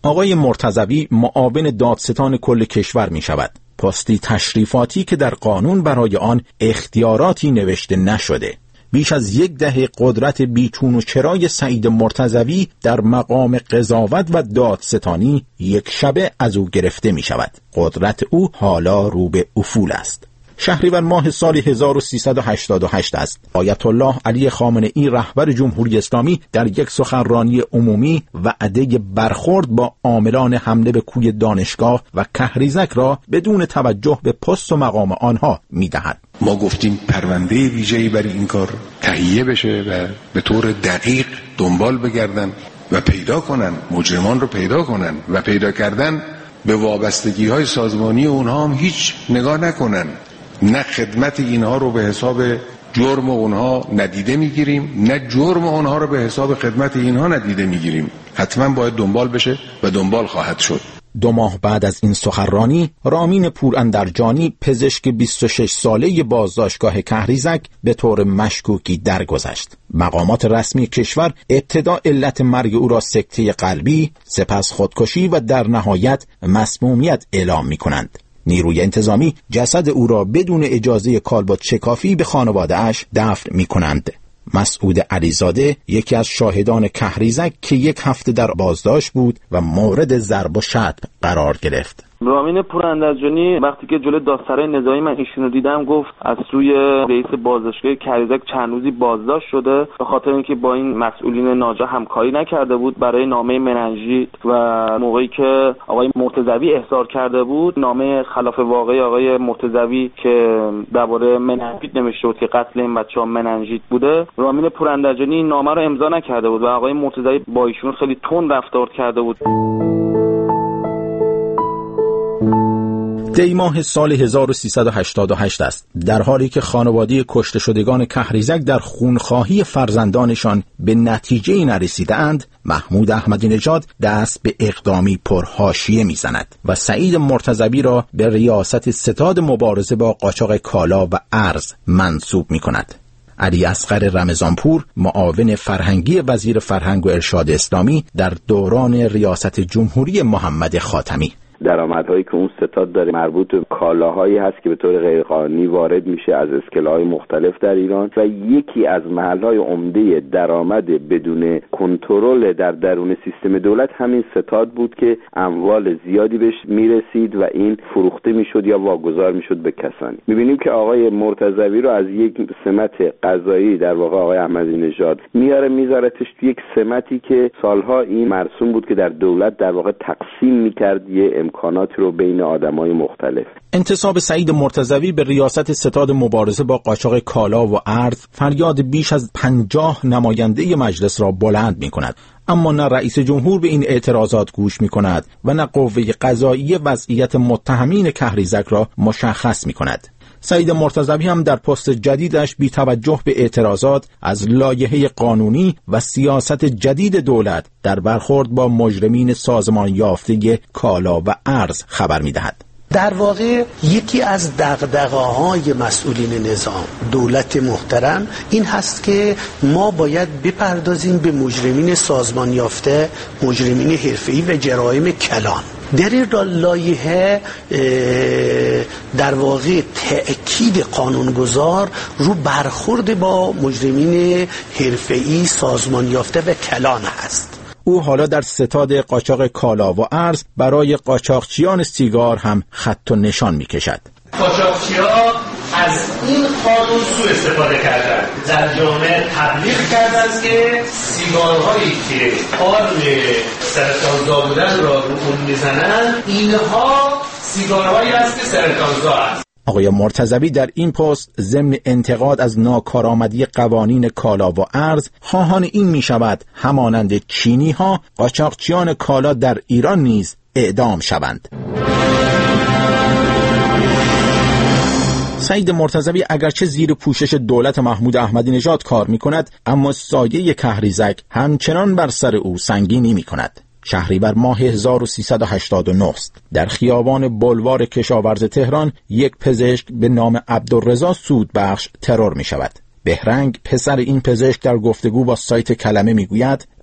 آقای مرتضوی معاون دادستان کل کشور می شود. پستی تشریفاتی که در قانون برای آن اختیاراتی نوشته نشده. بیش از یک دهه قدرت بیچون و چرای سعید مرتضوی در مقام قضاوت و دادستانی یک شبه از او گرفته می شود. قدرت او حالا رو به افول است. شهریور ماه سال هزار و سیصد و هشتاد و هشت است. آیت الله علی خامنه‌ای رهبر جمهوری اسلامی در یک سخنرانی عمومی وعده برخورد با عاملان حمله به کوی دانشگاه و کهریزک را بدون توجه به پست و مقام آنها می‌دهد. ما گفتیم پرونده ویژه‌ای برای این کار تهیه بشه و به طور دقیق دنبال بگردن و پیدا کنن، مجرمان رو پیدا کنن و پیدا کردن به وابستگی‌های سازمانی اونها هم هیچ نگاه نکنن. نه خدمت اینها رو به حساب جرم اونها ندیده میگیریم، نه جرم اونها رو به حساب خدمت اینها ندیده میگیریم. حتما باید دنبال بشه و دنبال خواهد شد. دو ماه بعد از این سخنرانی، رامین پوراندرجانی پزشک بیست و شش ساله بازداشتگاه کهریزک به طور مشکوکی درگذشت. مقامات رسمی کشور ابتدا علت مرگ او را سکته قلبی، سپس خودکشی و در نهایت مسمومیت اعلام می‌کنند. نیروی انتظامی جسد او را بدون اجازه کالبد شکافی به خانواده‌اش دفن می‌کنند. مسعود علیزاده یکی از شاهدان کهریزک که یک هفته در بازداشت بود و مورد ضرب و شتم قرار گرفت. رامین پوراندرجانی وقتی که جلوی دادسرای نظامی من ایشون رو دیدم گفت از سوی رئیس بازداشتگاه کهریزک چند روزی بازداشت شده به خاطر اینکه با این مسئولین ناجا همکاری نکرده بود برای نامه مننژیت و موقعی که آقای مرتضوی احضار کرده بود نامه خلاف واقعی آقای مرتضوی که درباره مننژیت نوشته بود که قتل این بچه‌ها مننژیت بوده، رامین پوراندرجانی این نامه رو امضا نکرده بود و آقای مرتضوی با ایشون خیلی تند رفتار کرده بود. دی ماه سال هزار و سیصد و هشتاد و هشت است. در حالی که خانواده کشته شدگان کهریزک در خونخواهی فرزندانشان به نتیجه‌ای نرسیدند، محمود احمدی نژاد دست به اقدامی پرحاشیه میزند و سعید مرتضوی را به ریاست ستاد مبارزه با قاچاق کالا و ارز منصوب می‌کند. علی اصغر رمضانپور، معاون فرهنگی وزیر فرهنگ و ارشاد اسلامی در دوران ریاست جمهوری محمد خاتمی: درآمدهایی که اون ستاد داره مربوط به کالاهایی هست که به طور غیرقانونی وارد میشه از اسکله‌های مختلف در ایران و یکی از محل‌های عمده درآمد بدون کنترل در درون سیستم دولت همین ستاد بود که اموال زیادی بهش میرسید و این فروخته میشد یا واگذار میشد به کسانی. میبینیم که آقای مرتضوی رو از یک سمت قضایی در واقع آقای احمدی نژاد میاره میذارتش تو یک سمتی که سالها این مرسوم بود که در دولت در واقع تقسیم میکرد یه امکانات رو بین آدمای مختلف. انتصاب سعید مرتضوی به ریاست ستاد مبارزه با قاچاق کالا و ارز فریاد بیش از پنجاه نماینده مجلس را بلند می کند. اما نه رئیس جمهور به این اعتراضات گوش می کند و نه قوه قضاییه وضعیت متهمین کهریزک را مشخص می کند. سعید مرتضوی هم در پست جدیدش بی توجه به اعتراضات از لایحه قانونی و سیاست جدید دولت در برخورد با مجرمین سازمان یافته کالا و ارز خبر می دهد. در واقع یکی از دغدغه‌های مسئولین نظام دولت محترم این هست که ما باید بپردازیم به مجرمین سازمان یافته، مجرمین حرفه‌ای و جرایم کلان. در این لایحه در واقع تأکید قانونگذار رو برخورد با مجرمین حرفه‌ای، سازمان یافته و کلان هست. او حالا در ستاد قاچاق کالا و ارز برای قاچاقچیان سیگار هم خط و نشان می‌کشد. قاچاقچی‌ها از این قانون سوء استفاده کردند، در جامعه تبلیغ کردند که سیگارهایی که قارن سرطانزا بودن را رو اون میزنن اینها سیگارهایی است که سرطانزا است. آقای مرتضوی در این پست ضمن انتقاد از ناکارآمدی قوانین کالا و ارز خواهان این می شود همانند چینی ها قاچاقچیان کالا در ایران نیز اعدام شوند. سعید مرتضوی اگرچه زیر پوشش دولت محمود احمدی نژاد کار می کند، اما سایه کهریزک همچنان بر سر او سنگینی می کند. شهریور ماه هزار و سیصد و هشتاد و نه است. در خیابان بلوار کشاورز تهران یک پزشک به نام عبدالرضا سودبخش ترور می شود. بهرنگ پسر این پزشک در گفتگو با سایت کلمه می گوید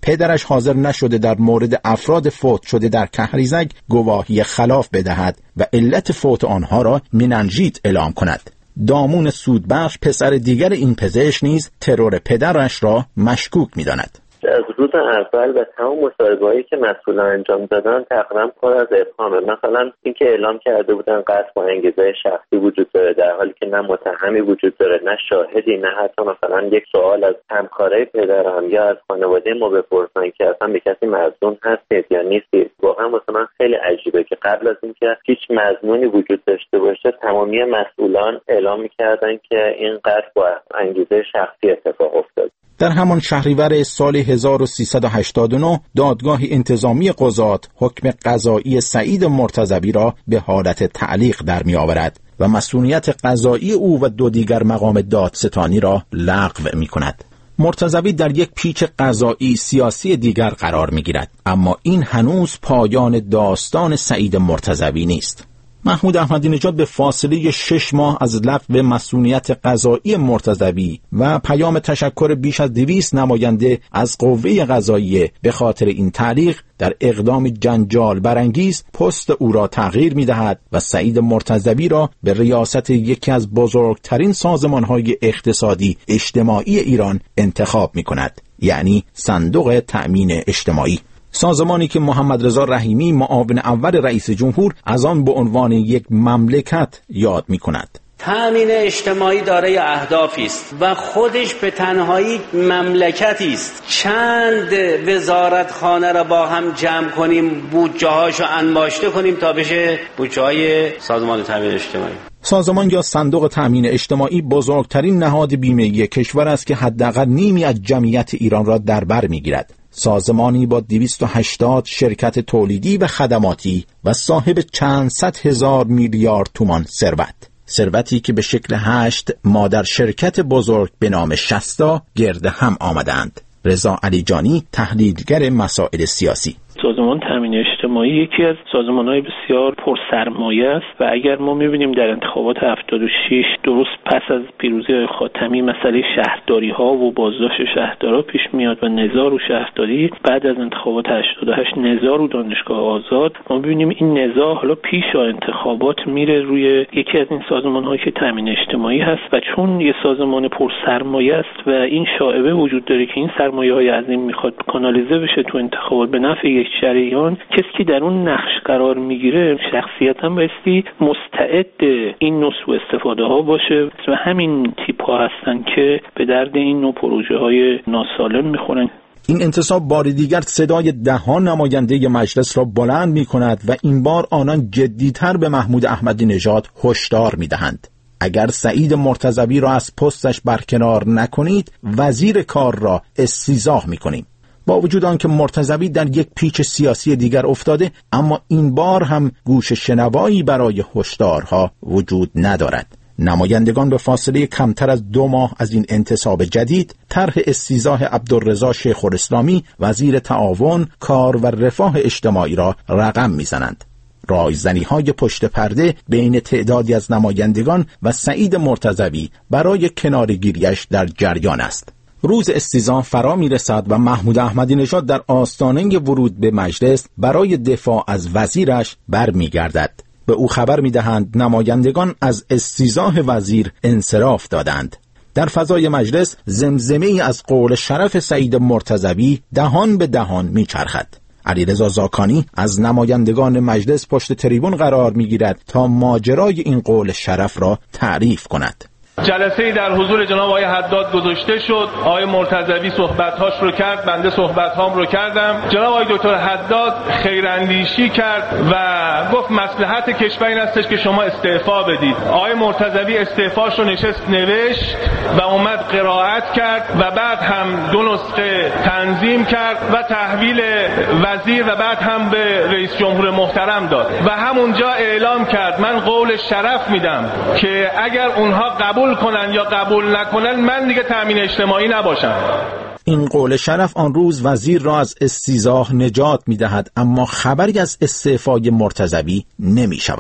پدرش حاضر نشده در مورد افراد فوت شده در کهریزک گواهی خلاف بدهد و علت فوت آنها را مننژیت اعلام کند. دامون سودبخش پسر دیگر این پزشک نیز ترور پدرش را مشکوک می‌داند. از روز اول و تمام مصاحبه‌هایی که مسئولان انجام دادن تقریبا پر از ابهامه. مثلا اینکه اعلام کرده بودن قتل با انگیزه شخصی وجود داره، در حالی که نه متهمی وجود داره، نه شاهدی، نه حتی مثلا یک سوال از همکارای پدرم یا از خانواده ما بپرسن که اصلا به کسی مظنون هستید یا نیستید. واقعا مثلا خیلی عجیبه که قبل از اینکه هیچ مظنونی وجود داشته باشه تمامی مسئولان اعلام می‌کردن که این قتل با انگیزه شخصی اتفاق افتاد. در همان شهریور سال هزار و سیصد و هشتاد و نه دادگاه انتظامی قضات حکم قضایی سعید مرتضوی را به حالت تعلیق در می آورد و مسئولیت قضایی او و دو دیگر مقام دادستانی را لغو می کند. مرتضوی در یک پیچ قضایی سیاسی دیگر قرار می گیرد، اما این هنوز پایان داستان سعید مرتضوی نیست. محمود احمدی نژاد به فاصله شش ماه از لغو مسئولیت قضایی مرتضوی و پیام تشکر بیش از دویست نماینده از قوه قضاییه به خاطر این تعلیق در اقدام جنجال برانگیز پست او را تغییر می‌دهد و سعید مرتضوی را به ریاست یکی از بزرگترین سازمان‌های اقتصادی اجتماعی ایران انتخاب می‌کند، یعنی صندوق تأمین اجتماعی. سازمانی که محمد رضا رحیمی معاون اول رئیس جمهور از آن به عنوان یک مملکت یاد می کند. تأمین اجتماعی دارای اهدافی است و خودش به تنهایی مملکتی است. چند وزارتخانه را با هم جمع کنیم، بودجه‌هاشو انباشته کنیم تا بشه بودجه‌های سازمان تأمین اجتماعی. سازمان یا صندوق تأمین اجتماعی بزرگترین نهاد بیمه‌ای کشور است که حداقل نیمی از جمعیت ایران را در بر می‌گیرد. سازمانی با دویست و هشتاد شرکت تولیدی و خدماتی و صاحب چند صد هزار میلیارد تومان ثروت. ثروتی که به شکل هشت مادر شرکت بزرگ به نام شستا گرد هم آمدند. رضا علیجانی، تحلیلگر مسائل سیاسی: سازمان تأمین اجتماعی یکی از سازمان‌های بسیار پرسرمایه است و اگر ما می‌بینیم در انتخابات هفتاد و شش درست پس از پیروزی خاتمی مسئله شهرداری‌ها و بازداشت شهردارا پیش میاد و نزاع رو شهرداری، بعد از انتخابات هشتاد و هشت نزاع رو دانشگاه آزاد، ما می‌بینیم این نزاع حالا پیش از انتخابات میره روی یکی از این سازمان‌هایی که تأمین اجتماعی هست و چون یه سازمان پرسرمایه است و این شایعه وجود داره که این سرمایه‌های عظیم میخواد کانالیزه بشه تو انتخابات به نفع یک شریان، کسی که در اون نقش قرار میگیره شخصیتاً بایستی مستعد این نوع سوء استفاده ها باشه و همین تیپ ها هستن که به درد این نوع پروژه های ناسالم میخورن. این انتصاب بار دیگر صدای دهان نماینده مجلس را بلند می کند و این بار آنان جدیتر به محمود احمدی نژاد هشدار می دهند. اگر سعید مرتضوی را از پستش برکنار نکنید، وزیر کار را استیضاح می کنیم. با وجود آنکه مرتضوی در یک پیچ سیاسی دیگر افتاده، اما این بار هم گوش شنوایی برای هشدارها وجود ندارد. نمایندگان به فاصله کمتر از دو ماه از این انتصاب جدید طرح استیضاح عبدالرضا شیخ‌الاسلامی وزیر تعاون، کار و رفاه اجتماعی را رقم میزنند. رایزنی‌های پشت پرده بین تعدادی از نمایندگان و سعید مرتضوی برای کنارگیریش در جریان است. روز استیضاح فرا میرسد و محمود احمدی نژاد در آستانه ورود به مجلس برای دفاع از وزیرش برمیگردد. به او خبر میدهند نمایندگان از استیضاح وزیر انصراف دادند. در فضای مجلس زمزمه‌ای از قول شرف سعید مرتضوی دهان به دهان میچرخد. علیرضا زاکانی از نمایندگان مجلس پشت تریبون قرار میگیرد تا ماجرای این قول شرف را تعریف کند. جلسه‌ای در حضور جناب آقای حداد گذاشته شد. آقای مرتضوی صحبت‌هاش رو کرد، بنده صحبت‌هام رو کردم. جناب آقای دکتر حداد خیراندیشی کرد و گفت مصلحت کشور این هستش که شما استعفا بدید. آقای مرتضوی استعفاش رو نشست نوشت و اومد قرائت کرد و بعد هم دو نسخه تنظیم کرد و تحویل وزیر و بعد هم به رئیس جمهور محترم داد و همونجا اعلام کرد من قول شرف میدم که اگر اونها قبول کنن یا قبول نکنن من دیگه تأمین اجتماعی نباشم. این قول شرف آن روز وزیر را از استیضاح نجات می‌دهد، اما خبری از استعفای مرتضوی نمی‌شود.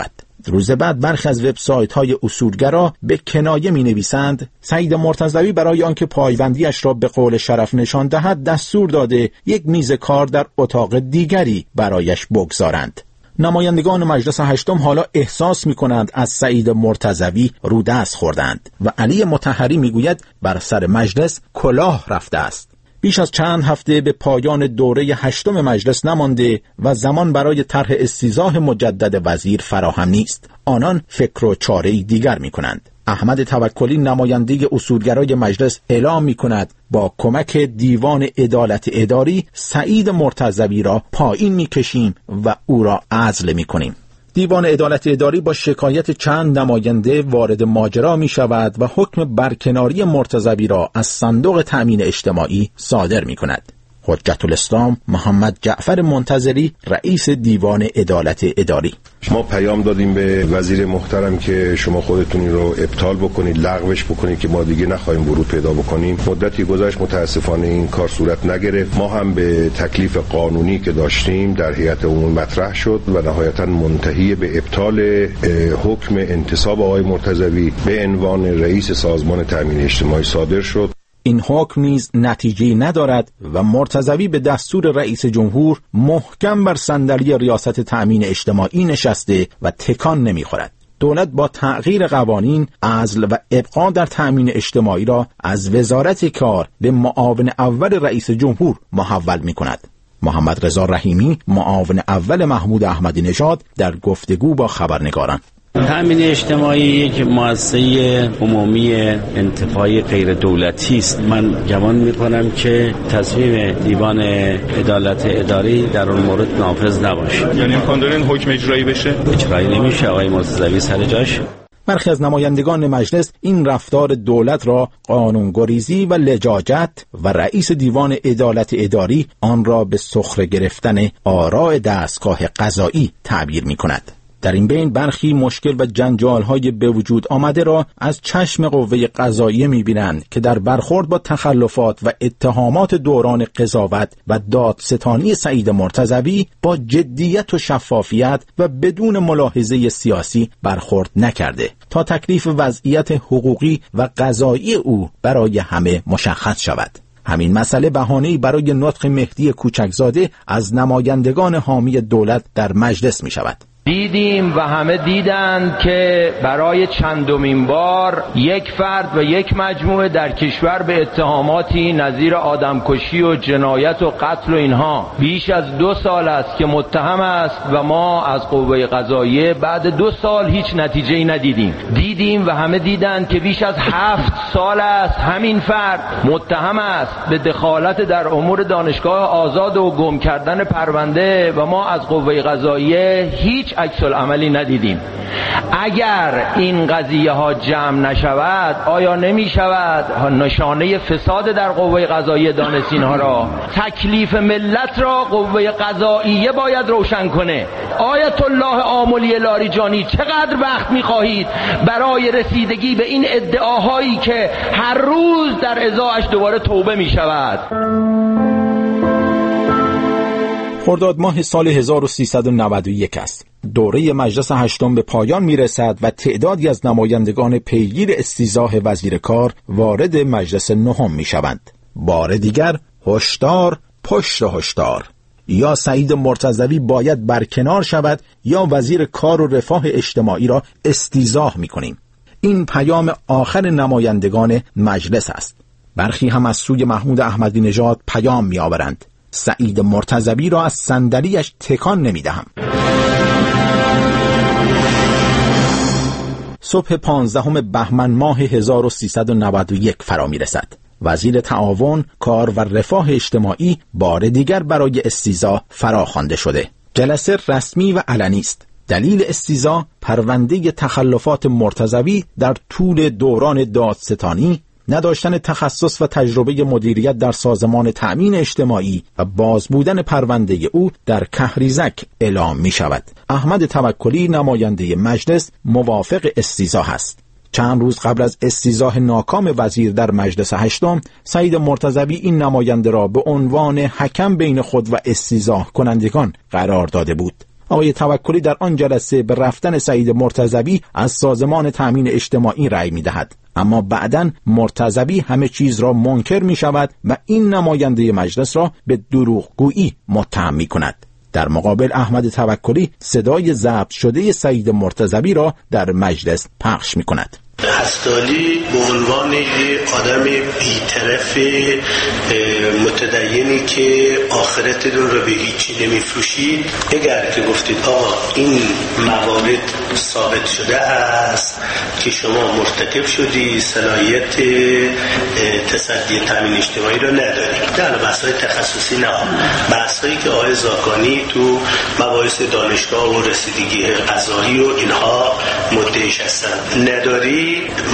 روز بعد برخی از وبسایت‌های اصولگرا به کنایه می‌نویسند سعید مرتضوی برای آنکه پایبندیش را به قول شرف نشان دهد دستور داده یک میز کار در اتاق دیگری برایش بگذارند. نمایندگان مجلس هشتم حالا احساس می‌کنند از سعید مرتضوی رو دست خوردند و علی مطهری می‌گوید بر سر مجلس کلاه رفته است. بیش از چند هفته به پایان دوره هشتم مجلس نمانده و زمان برای طرح استیضاح مجدد وزیر فراهم نیست. آنان فکر و چاره‌ای دیگر می‌کنند. احمد توکلی نماینده اصولگرای مجلس اعلام می‌کند با کمک دیوان عدالت اداری سعید مرتضوی را پایین می‌کشیم و او را عزل می‌کنیم. دیوان عدالت اداری با شکایت چند نماینده وارد ماجرا می شود و حکم برکناری مرتضوی را از صندوق تأمین اجتماعی صادر می کند. حجت الاسلام محمد جعفر منتظری رئیس دیوان عدالت اداری: ما پیام دادیم به وزیر محترم که شما خودتون این رو ابطال بکنید، لغوش بکنید که ما دیگه نخواهیم ورود پیدا بکنیم. مدتی گذشت، متاسفانه این کار صورت نگرفت. ما هم به تکلیف قانونی که داشتیم در هیئت عمومی مطرح شد و نهایتا منتهی به ابطال حکم انتصاب آقای مرتضوی به عنوان رئیس سازمان تأمین اجتماعی صادر شد. این حکم نیز نتیجه‌ای ندارد و مرتضوی به دستور رئیس جمهور محکم بر صندلی ریاست تأمین اجتماعی نشسته و تکان نمی‌خورد. دولت با تغییر قوانین عزل و ابقا در تأمین اجتماعی را از وزارت کار به معاون اول رئیس جمهور محول می‌کند. محمد رضا رحیمی معاون اول محمود احمدی نژاد در گفتگو با خبرنگاران: تأمین اجتماعی یک مؤسسه عمومی انتفاعی غیر دولتی است. من گمان می‌کنم که تصمیم دیوان عدالت اداری در اون مورد نافذ نباشه. یعنی امکان داره این حکم اجرایی بشه؟ اجرایی نمیشه. آقای مرتضوی سر جاش. برخی از نمایندگان مجلس این رفتار دولت را قانونگریزی و لجاجت و رئیس دیوان عدالت اداری آن را به سخره گرفتن آراء دستگاه قضایی تعبیر می‌کند. در این بین برخی مشکل و جنجال‌های به وجود آمده را از چشم قوه قضاییه می‌بینند که در برخورد با تخلفات و اتهامات دوران قضاوت و دادستانی سعید مرتضوی با جدیت و شفافیت و بدون ملاحظه سیاسی برخورد نکرده تا تکلیف وضعیت حقوقی و قضایی او برای همه مشخص شود. همین مسئله بهانه‌ای برای نطق مهدی کوچکزاده از نمایندگان حامی دولت در مجلس می‌شود. دیدیم و همه دیدند که برای چندمین بار یک فرد و یک مجموعه در کشور به اتهاماتی نظیر آدمکشی و جنایت و قتل و اینها بیش از دو سال است که متهم است و ما از قوه قضاییه بعد دو سال هیچ نتیجه‌ای ندیدیم. دیدیم و همه دیدند که بیش از هفت سال است همین فرد متهم است به دخالت در امور دانشگاه آزاد و گم کردن پرونده و ما از قوه قضاییه هیچ عکس العملی ندیدیم. اگر این قضیه ها جمع نشود آیا نمی شود نشانه فساد در قوه قضاییه دانستین ها را؟ تکلیف ملت را قوه قضاییه باید روشن کنه. آیت الله آملی لاریجانی چقدر وقت می خواهید برای رسیدگی به این ادعاهایی که هر روز در ازاعش دوباره توبه می شود؟ خرداد ماه سال هزار و سیصد و نود و یک است. دوره مجلس هشتم به پایان میرسد و تعدادی از نمایندگان پیگیر استیضاح وزیر کار وارد مجلس نهم میشوند. بار دیگر هشدار پشت هشدار. یا سعید مرتضوی باید برکنار شود یا وزیر کار و رفاه اجتماعی را استیضاح میکنیم. این پیام آخر نمایندگان مجلس است. برخی هم از سوی محمود احمدی نژاد پیام میآورند: سعید مرتضوی را از صندلی‌اش تکان نمی‌دهم. صبح پانزدهم بهمن ماه هزار و سیصد و نود و یک فرا می‌رسد. وزیر تعاون، کار و رفاه اجتماعی بار دیگر برای استیضاح فراخوانده شده. جلسه رسمی و علنی است. دلیل استیضاح پرونده تخلفات مرتضوی در طول دوران دادستانی، نداشتن تخصص و تجربه مدیریت در سازمان تأمین اجتماعی و باز بودن پرونده او در کهریزک اعلام می شود. احمد توکلی نماینده مجلس موافق استیضاح است. چند روز قبل از استیضاح ناکام وزیر در مجلس هشتم، سعید مرتضوی این نماینده را به عنوان حکم بین خود و استیضاح کنندگان قرار داده بود. آقای توکلی در آن جلسه به رفتن سعید مرتضوی از سازمان تأمین اجتماعی رأی می‌دهد، اما بعداً مرتضوی همه چیز را منکر می‌شود و این نماینده مجلس را به دروغگویی متهم می‌کند. در مقابل احمد توکلی صدای ضبط شده سعید مرتضوی را در مجلس پخش می‌کند. هستالی به عنوان یه آدم بی‌طرف متدینی که آخرتتون رو به هیچی نمیفروشید، اگر که گفتید آقا این موارد ثابت شده است که شما مرتکب شدی، صلاحیت تصدی تامین اجتماعی رو ندارید، در بحث‌های تخصصی نه، بحث‌هایی که آقای زاکانی تو مباحث دانشگاه و رسیدگی قضایی و اینها مدعیش هستن نداری،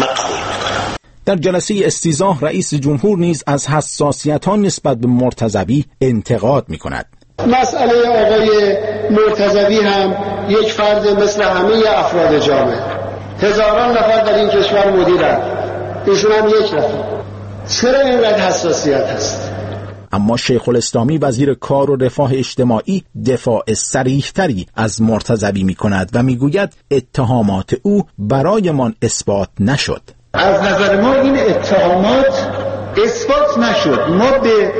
در جلسه استیضاح رئیس جمهور نیز از حساسیت‌ها نسبت به مرتضوی انتقاد می‌کند. مسئله آقای مرتضوی هم یک فرد مثل همه افراد جامعه، هزاران نفر در این کشور مدیرن، ایشون هم یک نفر، چرا اینقدر حساسیت هست؟ اما شیخ الاسلامی وزیر کار و رفاه اجتماعی دفاع صریح‌تری از مرتضوی می‌کند و می‌گوید اتهامات او برایمان اثبات نشد. از نظر ما این اتهامات اثبات نشد، ما به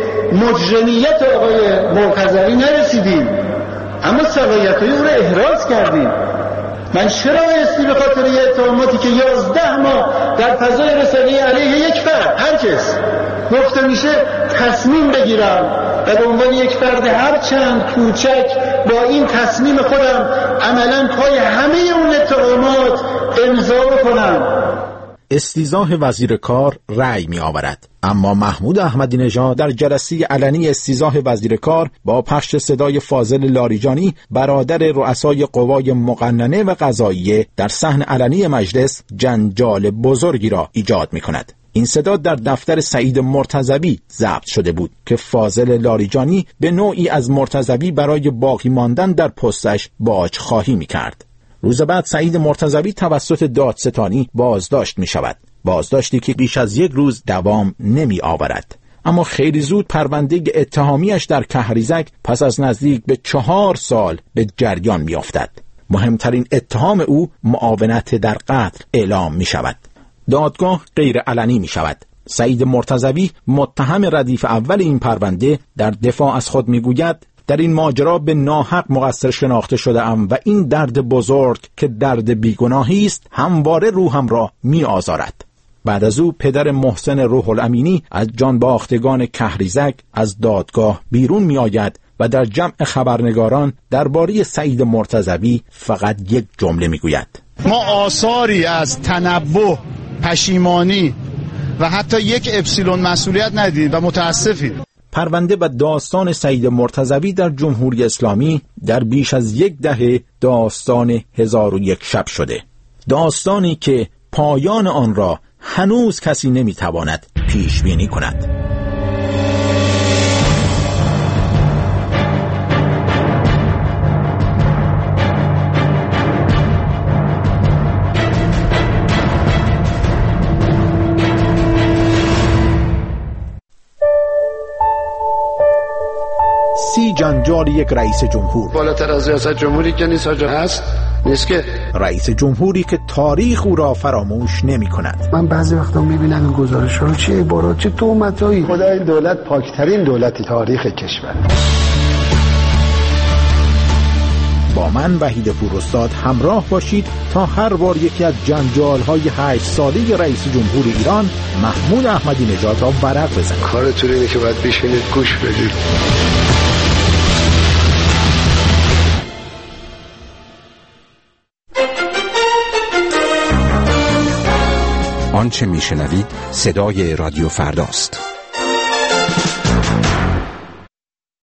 مجرمیت آقای مرتضوی نرسیدیم، اما صلاحیت‌های او را احراز کردیم. من چرا بایستی به خاطر یه اتهاماتی که یازده ماه در فضای رسانه‌ای علیه یک فرد هر کس گفته میشه تصمیم بگیرم و به عنوان یک فرد هر چند کوچک با این تصمیم خودم عملاً پای همه اون اتهامات امضا بکنم. استیضاح وزیر کار رأی می آورد، اما محمود احمدی نژاد در جلسه علنی استیضاح وزیر کار با پخش صدای فاضل لاریجانی برادر رؤسای قوای مقننه و قضاییه در صحن علنی مجلس جنجال بزرگی را ایجاد می کند. این صدا در دفتر سعید مرتضوی ضبط شده بود که فاضل لاریجانی به نوعی از مرتضوی برای باقی ماندن در پستش باج خواهی می کرد. روز بعد سعید مرتضوی توسط دادستانی بازداشت می شود. بازداشتی که بیش از یک روز دوام نمی آورد. اما خیلی زود پرونده اتهامیش در کهریزک پس از نزدیک به چهار سال به جریان می افتد. مهمترین اتهام او معاونت در قتل اعلام می شود. دادگاه غیر علنی می شود. سعید مرتضوی متهم ردیف اول این پرونده در دفاع از خود می گوید در این ماجرا به ناحق مقصر شناخته شده ام و این درد بزرگ که درد بیگناهی است همواره روحم را می آزارد. بعد از او پدر محسن روح الامینی از جانباختگان کهریزک از دادگاه بیرون می آید و در جمع خبرنگاران درباره سعید مرتضوی فقط یک جمله می گوید: ما آثاری از تنبه، پشیمانی و حتی یک اپسیلون مسئولیت ندیدیم و متاسفیم. پرونده و داستان سعید مرتضوی در جمهوری اسلامی در بیش از یک دهه داستان هزار و یک شب شده. داستانی که پایان آن را هنوز کسی نمیتواند پیش بینی کند. سی جنجال یک رئیس جمهور. بالاتر از ریاست جمهوری که نیست آجا هست نیست که رئیس جمهوری که تاریخ او را فراموش نمی کند. من بعضی وقتا میبینم این گزارش ها رو چه عبارات چه تهمتایی. خدا این دولت پاکترین دولت تاریخ کشور. با من وحید پوراستاد همراه باشید تا هر بار یکی از جنجال‌های هشت ساله رئیس جمهور ایران محمود احمدی نژاد را ورق بزنید. کارتون اینه که باید بشینید گوش بدید. آنچه میشنوید صدای رادیو فرداست.